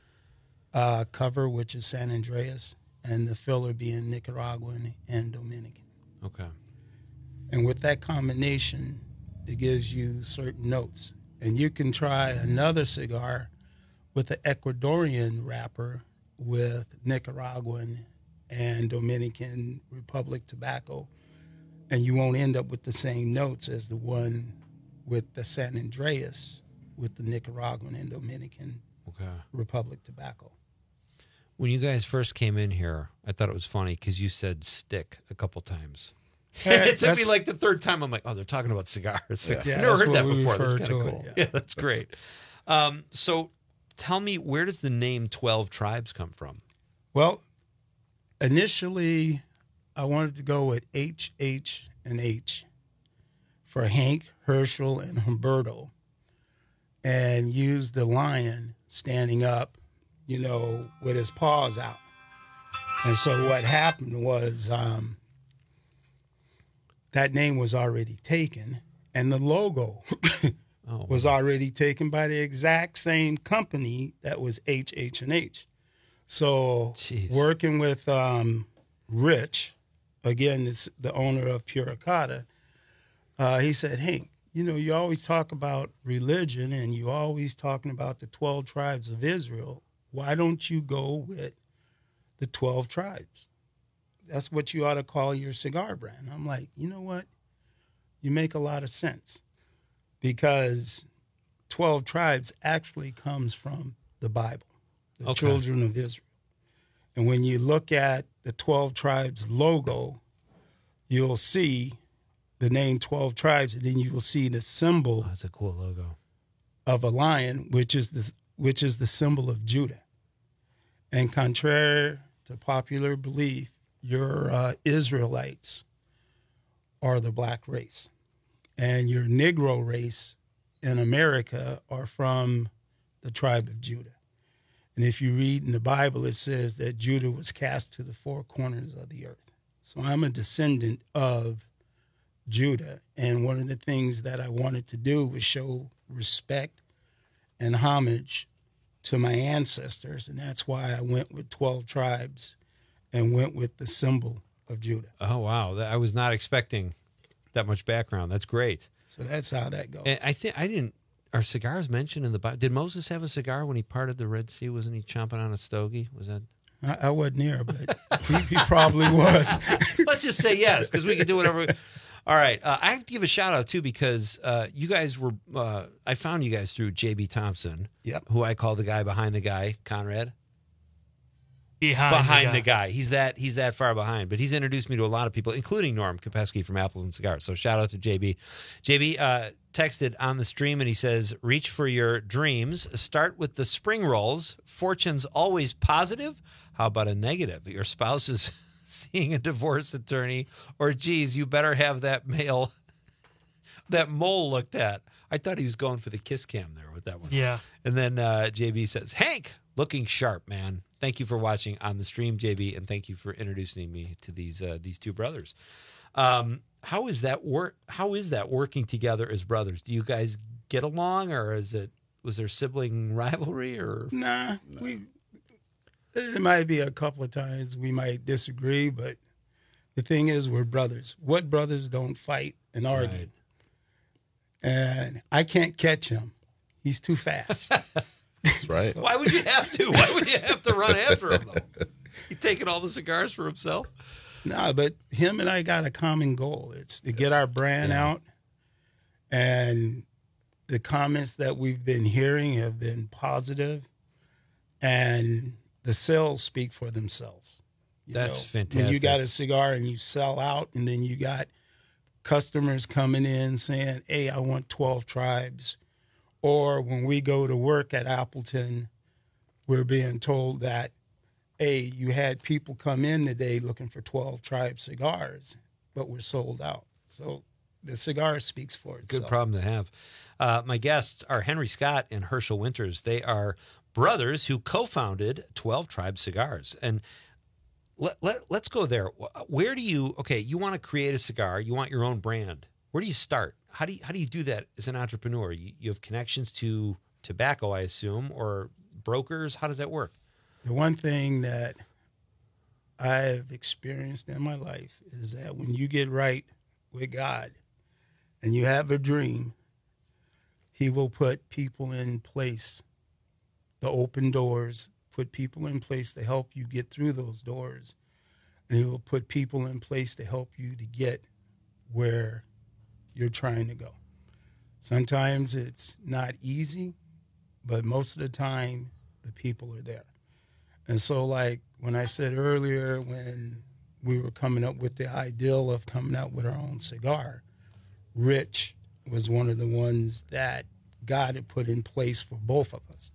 cover, which is San Andreas, and the filler being Nicaraguan and Dominican. Okay. And with that combination, it gives you certain notes. And you can try another cigar with an Ecuadorian wrapper with Nicaraguan and Dominican Republic tobacco, and you won't end up with the same notes as the one with the San Andreas with the Nicaraguan and Dominican Republic tobacco. When you guys first came in here, I thought it was funny because you said stick a couple times. Yeah, it took me like the 3rd time. I'm like, oh, they're talking about cigars. Yeah. I've never heard that before. That's refer kind of to cool. it, Yeah, that's great. So tell me, where does the name 12 Tribes come from? Well, initially, I wanted to go with H, and H for Hank, Herschel, and Humberto, and use the lion standing up, with his paws out. And so what happened was that name was already taken, and the logo was already taken by the exact same company that was H, and H. So working with Rich, again, it's the owner of Puricata, he said, hey, you always talk about religion and you always talking about the 12 tribes of Israel. Why don't you go with the 12 tribes? That's what you ought to call your cigar brand. I'm like, you know what? You make a lot of sense, because 12 tribes actually comes from the Bible, the children of Israel. And when you look at the 12 tribes logo, you'll see the name 12 tribes, and then you will see the symbol. That's a cool logo of a lion, which is the symbol of Judah. And contrary to popular belief, your Israelites are the black race, and your Negro race in America are from the tribe of Judah. And if you read in the Bible, it says that Judah was cast to the 4 corners of the earth. So I'm a descendant of Judah. And one of the things that I wanted to do was show respect and homage to my ancestors, and that's why I went with 12 tribes and went with the symbol of Judah. Oh, wow. I was not expecting that much background. That's great. So that's how that goes. And I think are cigars mentioned in the Bible? Did Moses have a cigar when he parted the Red Sea? Wasn't he chomping on a stogie? Was that? I wasn't there, but he probably was. Let's just say yes, because we can do whatever. All right. I have to give a shout out, too, because you guys were, I found you guys through J.B. Thompson, who I call the guy behind the guy, Conrad. Behind the guy. He's that far behind. But he's introduced me to a lot of people, including Norm Kopesky from Apples and Cigars. So shout out to JB. JB texted on the stream and he says, reach for your dreams. Start with the spring rolls. Fortune's always positive. How about a negative? Your spouse is seeing a divorce attorney, or geez, you better have that mole looked at. I thought he was going for the kiss cam there with that one. Yeah. And then JB says, Hank, looking sharp, man. Thank you for watching on the stream, JB, and thank you for introducing me to these two brothers. How is that working together as brothers? Do you guys get along, or was there sibling rivalry, or nah? There might be a couple of times we might disagree, but the thing is, we're brothers. What brothers don't fight and argue? Right. And I can't catch him; he's too fast. That's right. Why would you have to? Why would you have to run after him, though? He's taking all the cigars for himself? No, but him and I got a common goal. It's to get our brand out. And the comments that we've been hearing have been positive. And the sales speak for themselves. That's fantastic. When you got a cigar and you sell out, and then you got customers coming in saying, hey, I want 12 tribes. Or when we go to work at Appleton, we're being told that, hey, you had people come in today looking for 12 Tribe cigars, but we're sold out. So the cigar speaks for itself. Good problem to have. My guests are Henry Scott and Herschel Winters. They are brothers who co-founded 12 Tribe Cigars. And let's go there. Where do you want to create a cigar, you want your own brand. Where do you start? How do you do that as an entrepreneur? You have connections to tobacco, I assume, or brokers? How does that work? The one thing that I've experienced in my life is that when you get right with God and you have a dream, He will put people in place, the open doors, put people in place to help you get through those doors. And He will put people in place to help you to get where you're trying to go. Sometimes it's not easy, but most of the time the people are there. And so, like when I said earlier, when we were coming up with the ideal of coming out with our own cigar, Rich was one of the ones that God had put in place for both of us.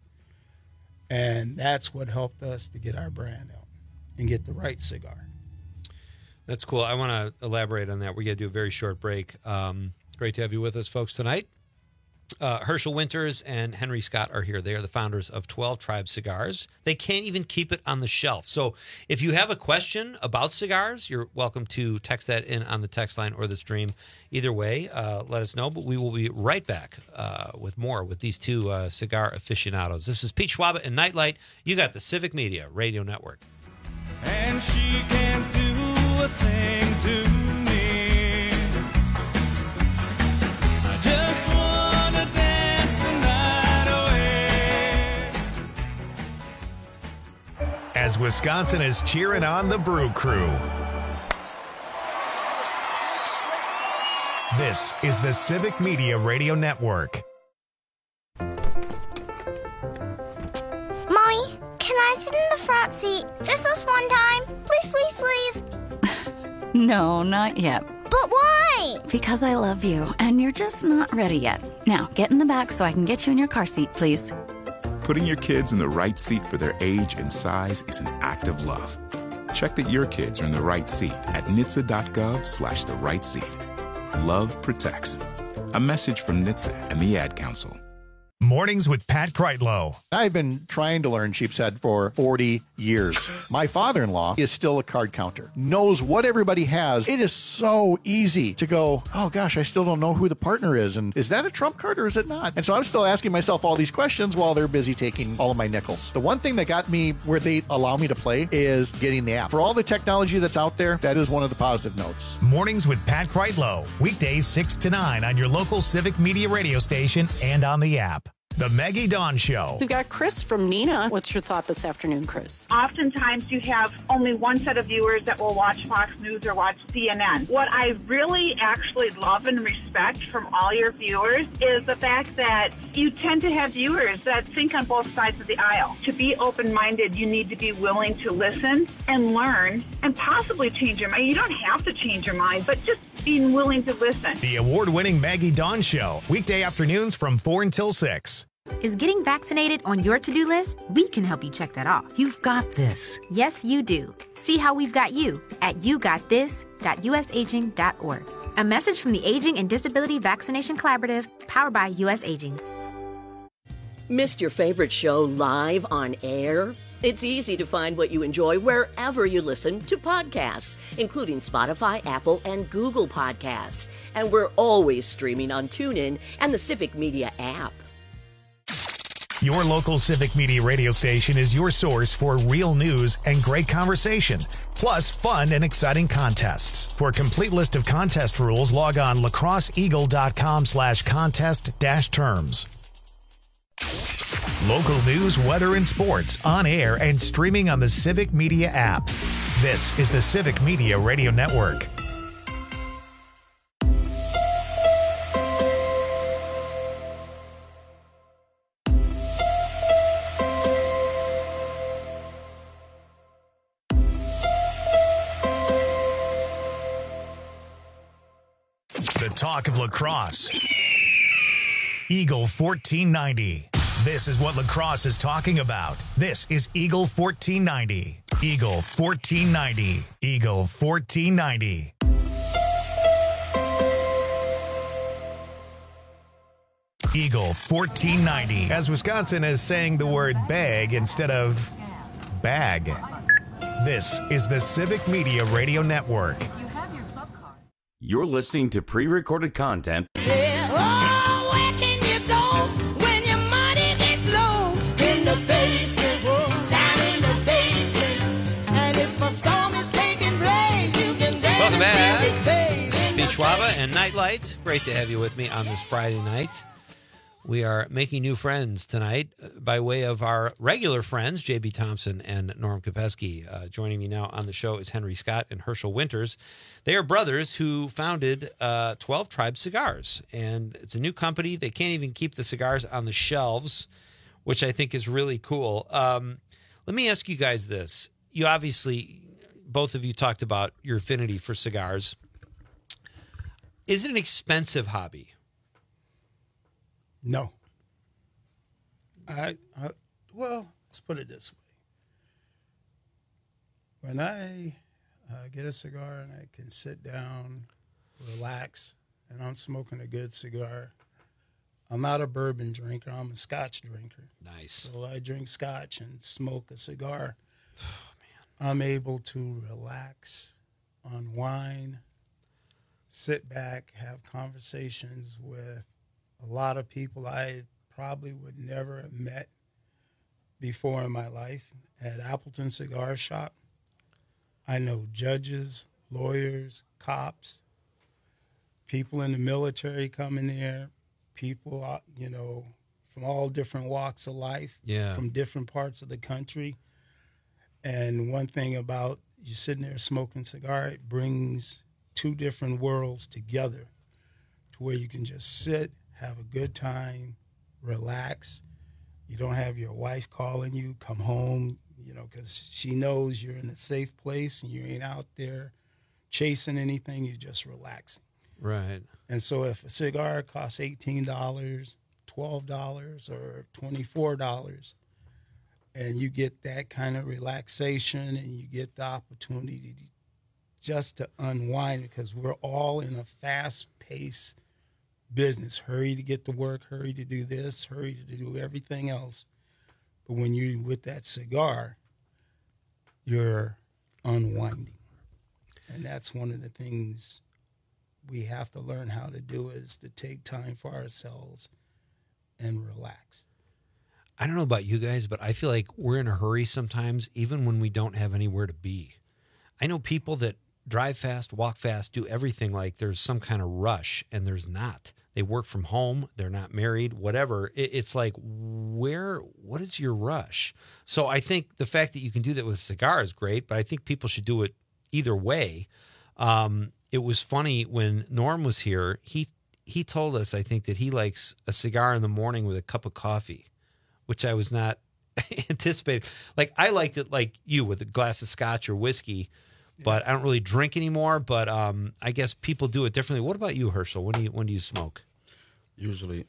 And that's what helped us to get our brand out and get the right cigar. That's cool. I want to elaborate on that. We're going to do a very short break. Great to have you with us, folks, tonight. Herschel Winters and Henry Scott are here. They are the founders of 12 Tribe Cigars. They can't even keep it on the shelf. So if you have a question about cigars, you're welcome to text that in on the text line or the stream. Either way, let us know. But we will be right back with more with these two cigar aficionados. This is Pete Schwaba and Nightlight. You got the Civic Media Radio Network. And she can't do a thing to me. I just wanna dance the night away. As Wisconsin is cheering on the Brew Crew. This is the Civic Media Radio Network. Mommy, can I sit in the front seat just this one time? Please, please, please. No, not yet. But why? Because I love you, and you're just not ready yet. Now, get in the back so I can get you in your car seat, please. Putting your kids in the right seat for their age and size is an act of love. Check that your kids are in the right seat at NHTSA.gov/the right seat. Love protects. A message from NHTSA and the Ad Council. Mornings with Pat Kreitlow. I've been trying to learn sheep's head for 40 years. My father-in-law is still a card counter, knows what everybody has. It is so easy to go, oh gosh, I still don't know who the partner is. And is that a trump card or is it not? And so I'm still asking myself all these questions while they're busy taking all of my nickels. The one thing that got me where they allow me to play is getting the app. For all the technology that's out there, that is one of the positive notes. Mornings with Pat Kreitlow, weekdays 6 to 9 on your local Civic Media radio station and on the app. The Maggie Dawn Show. We've got Chris from Neenah. What's your thought this afternoon, Chris? Oftentimes you have only one set of viewers that will watch Fox News or watch CNN. What I really actually love and respect from all your viewers is the fact that you tend to have viewers that think on both sides of the aisle. To be open-minded, you need to be willing to listen and learn and possibly change your mind. You don't have to change your mind, but just being willing to listen. The award-winning Maggie Dawn Show, weekday afternoons from 4 until 6. Is getting vaccinated on your to-do list? We can help you check that off. You've got this. Yes, you do. See how we've got you at yougotthis.usaging.org. A message from the Aging and Disability Vaccination Collaborative, powered by US Aging. Missed your favorite show live on air? It's easy to find what you enjoy wherever you listen to podcasts, including Spotify, Apple, and Google Podcasts. And we're always streaming on TuneIn and the Civic Media app. Your local Civic Media radio station is your source for real news and great conversation, plus fun and exciting contests. For a complete list of contest rules, log on lacrosseeagle.com/contest-terms. Local news, weather, and sports on air and streaming on the Civic Media app. This is the Civic Media Radio Network. The talk of lacrosse. Eagle 1490. This is what lacrosse is talking about. This is Eagle 1490. Eagle 1490. Eagle 1490. Eagle 1490. As Wisconsin is saying the word bag instead of bag. This is the Civic Media Radio Network. You're listening to pre-recorded content. Welcome back. This is Pete Schwaba and Nightlight. Great to have you with me on this Friday night. We are making new friends tonight by way of our regular friends, J.B. Thompson and Norm Kopeski. Joining me now on the show is Henry Scott and Herschel Winters. They are brothers who founded 12 Tribe Cigars, and it's a new company. They can't even keep the cigars on the shelves, which I think is really cool. Let me ask you guys this. You obviously, both of you talked about your affinity for cigars. Is it an expensive hobby? No. Well, let's put it this way. When I get a cigar and I can sit down, relax, and I'm smoking a good cigar, I'm not a bourbon drinker. I'm a Scotch drinker. Nice. So I drink Scotch and smoke a cigar. Oh, man. I'm able to relax, unwind, sit back, have conversations with a lot of people I probably would never have met before in my life. At Appleton Cigar Shop, I know judges, lawyers, cops, people in the military coming there, people, from all different walks of life, from different parts of the country. And one thing about you sitting there smoking a cigar, it brings two different worlds together to where you can just sit, have a good time, relax. You don't have your wife calling you, come home, because she knows you're in a safe place and you ain't out there chasing anything. You're just relaxing. Right. And so if a cigar costs $18, $12, or $24, and you get that kind of relaxation and you get the opportunity just to unwind, because we're all in a fast-paced business. Hurry to get to work, hurry to do this, hurry to do everything else. But when you're with that cigar, you're unwinding. And that's one of the things we have to learn how to do, is to take time for ourselves and relax. I don't know about you guys, but I feel like we're in a hurry sometimes, even when we don't have anywhere to be. I know people that drive fast, walk fast, do everything like there's some kind of rush, and there's not. They work from home, they're not married, whatever. It's like, what is your rush? So I think the fact that you can do that with a cigar is great, but I think people should do it either way. It was funny when Norm was here, he told us, I think, that he likes a cigar in the morning with a cup of coffee, which I was not anticipating. Like, I liked it like you, with a glass of scotch or whiskey, but I don't really drink anymore. But I guess people do it differently. What about you, Herschel? When do you smoke? Usually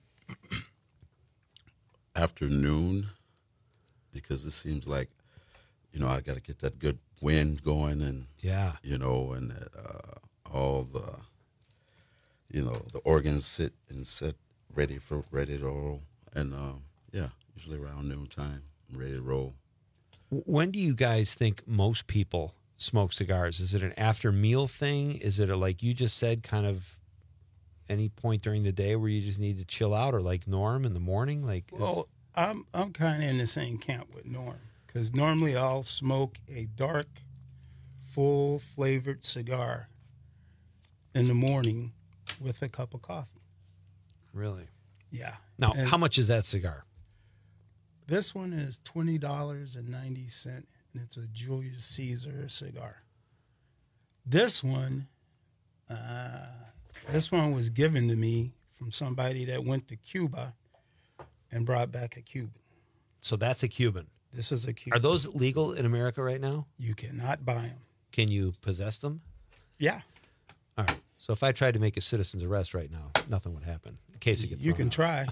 afternoon, because it seems like, I got to get that good wind going, and and all the the organs sit ready to roll, and usually around noontime, I'm ready to roll. When do you guys think most people smoke cigars? Is it an after meal thing? Is it like you just said, kind of any point during the day where you just need to chill out, or like Norm in the morning? Well, I'm kind of in the same camp with Norm, because normally I'll smoke a dark, full flavored cigar in the morning with a cup of coffee. Really? Yeah. Now, and how much is that cigar? This one is $20.90, and it's a Julius Caesar cigar. This one was given to me from somebody that went to Cuba and brought back a Cuban. So that's a Cuban. This is a Cuban. Are those legal in America right now? You cannot buy them. Can you possess them? Yeah. All right. So if I tried to make a citizen's arrest right now, nothing would happen. In case it gets You can thrown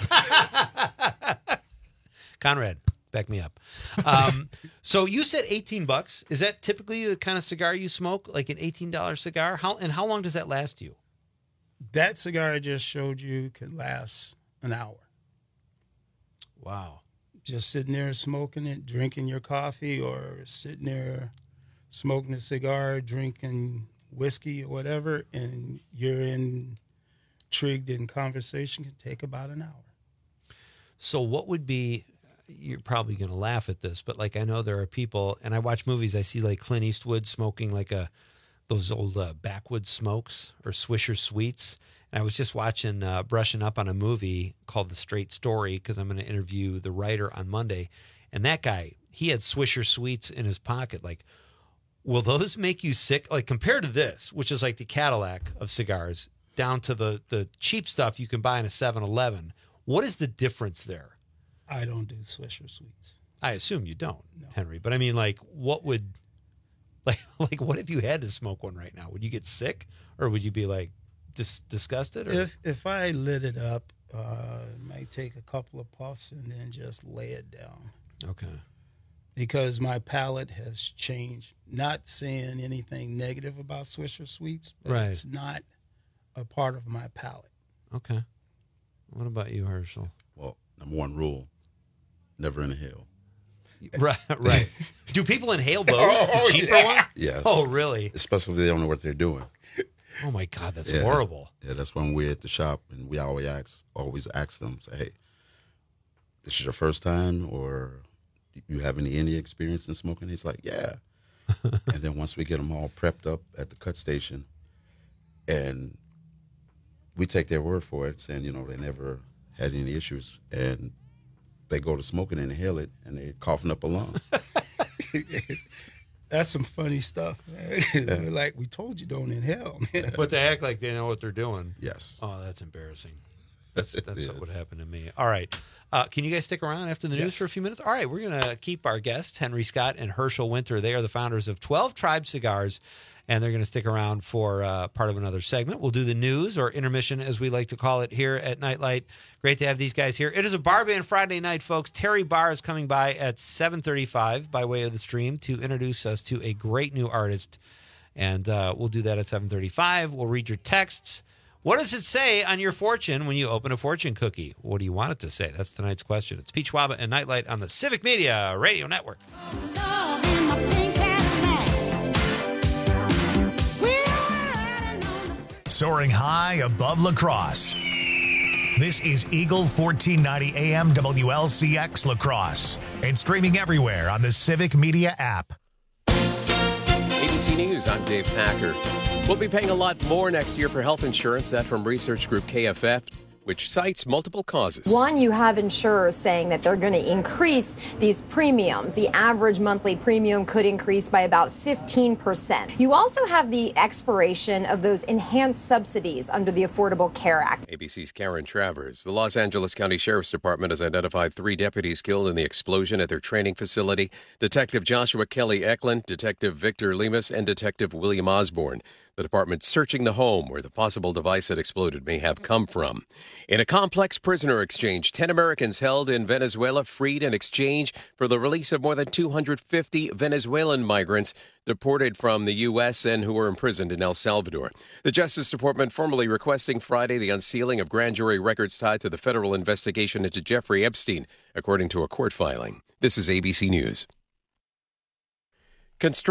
try. Conrad, back me up. So you said $18. Is that typically the kind of cigar you smoke, like an $18 cigar? How long does that last you? That cigar I just showed you could last an hour. Wow. Just sitting there smoking it, drinking your coffee, or sitting there smoking a cigar, drinking whiskey or whatever, and you're intrigued in conversation, can take about an hour. So what would be, you're probably going to laugh at this, but like I know there are people, and I watch movies, I see like Clint Eastwood smoking like those old backwoods smokes or Swisher Sweets. And I was just watching, brushing up on a movie called The Straight Story, because I'm going to interview the writer on Monday. And that guy, he had Swisher Sweets in his pocket. Like, will those make you sick? Like, compared to this, which is like the Cadillac of cigars, down to the cheap stuff you can buy in a 7-Eleven. What is the difference there? I don't do Swisher Sweets. I assume you don't, Henry. But I mean, like, what would, like what if you had to smoke one right now? Would you get sick, or would you be like disgusted? Or? If I lit it up, it might take a couple of puffs and then just lay it down. Okay. Because my palate has changed. Not saying anything negative about Swisher Sweets, but right. It's not a part of my palate. Okay. What about you, Herschel? Well, number one rule, never inhale. Right. Do people inhale those? The cheaper one? Yes. Oh, really? Especially if they don't know what they're doing. Oh, my God, that's horrible. Yeah, that's when we're at the shop, and we always ask them, say, hey, this is your first time, or do you have any experience in smoking? He's like, yeah. And then once we get them all prepped up at the cut station, and we take their word for it, saying, they never had any issues, and they go to smoking and inhale it, and they're coughing up a lung. That's some funny stuff, man. Yeah. Like, we told you don't inhale, man. But they act like they know what they're doing. Yes. Oh, that's embarrassing. That's what would happen to me. All right. Can you guys stick around after the news for a few minutes? All right. We're going to keep our guests, Henry Scott and Herschel Winter. They are the founders of 12 Tribe Cigars, and they're going to stick around for part of another segment. We'll do the news, or intermission, as we like to call it here at Nightlight. Great to have these guys here. It is a Bar Band Friday night, folks. Terry Barr is coming by at 7:35 by way of the stream to introduce us to a great new artist, and we'll do that at 7:35. We'll read your texts. What does it say on your fortune when you open a fortune cookie? What do you want it to say? That's tonight's question. It's Peach Waba and Nightlight on the Civic Media Radio Network. Love in my pink soaring high above La Crosse. This is Eagle 1490 AM WLCX La Crosse and streaming everywhere on the Civic Media app. ABC News, I'm Dave Packer. We'll be paying a lot more next year for health insurance. That from research group KFF, which cites multiple causes. One, you have insurers saying that they're going to increase these premiums. The average monthly premium could increase by about 15%. You also have the expiration of those enhanced subsidies under the Affordable Care Act. ABC's Karen Travers. The Los Angeles County Sheriff's Department has identified 3 deputies killed in the explosion at their training facility. Detective Joshua Kelly Eklund, Detective Victor Lemus, and Detective William Osborne. The department's searching the home where the possible device that exploded may have come from. In a complex prisoner exchange, 10 Americans held in Venezuela freed in exchange for the release of more than 250 Venezuelan migrants deported from the U.S. and who were imprisoned in El Salvador. The Justice Department formally requesting Friday the unsealing of grand jury records tied to the federal investigation into Jeffrey Epstein, according to a court filing. This is ABC News.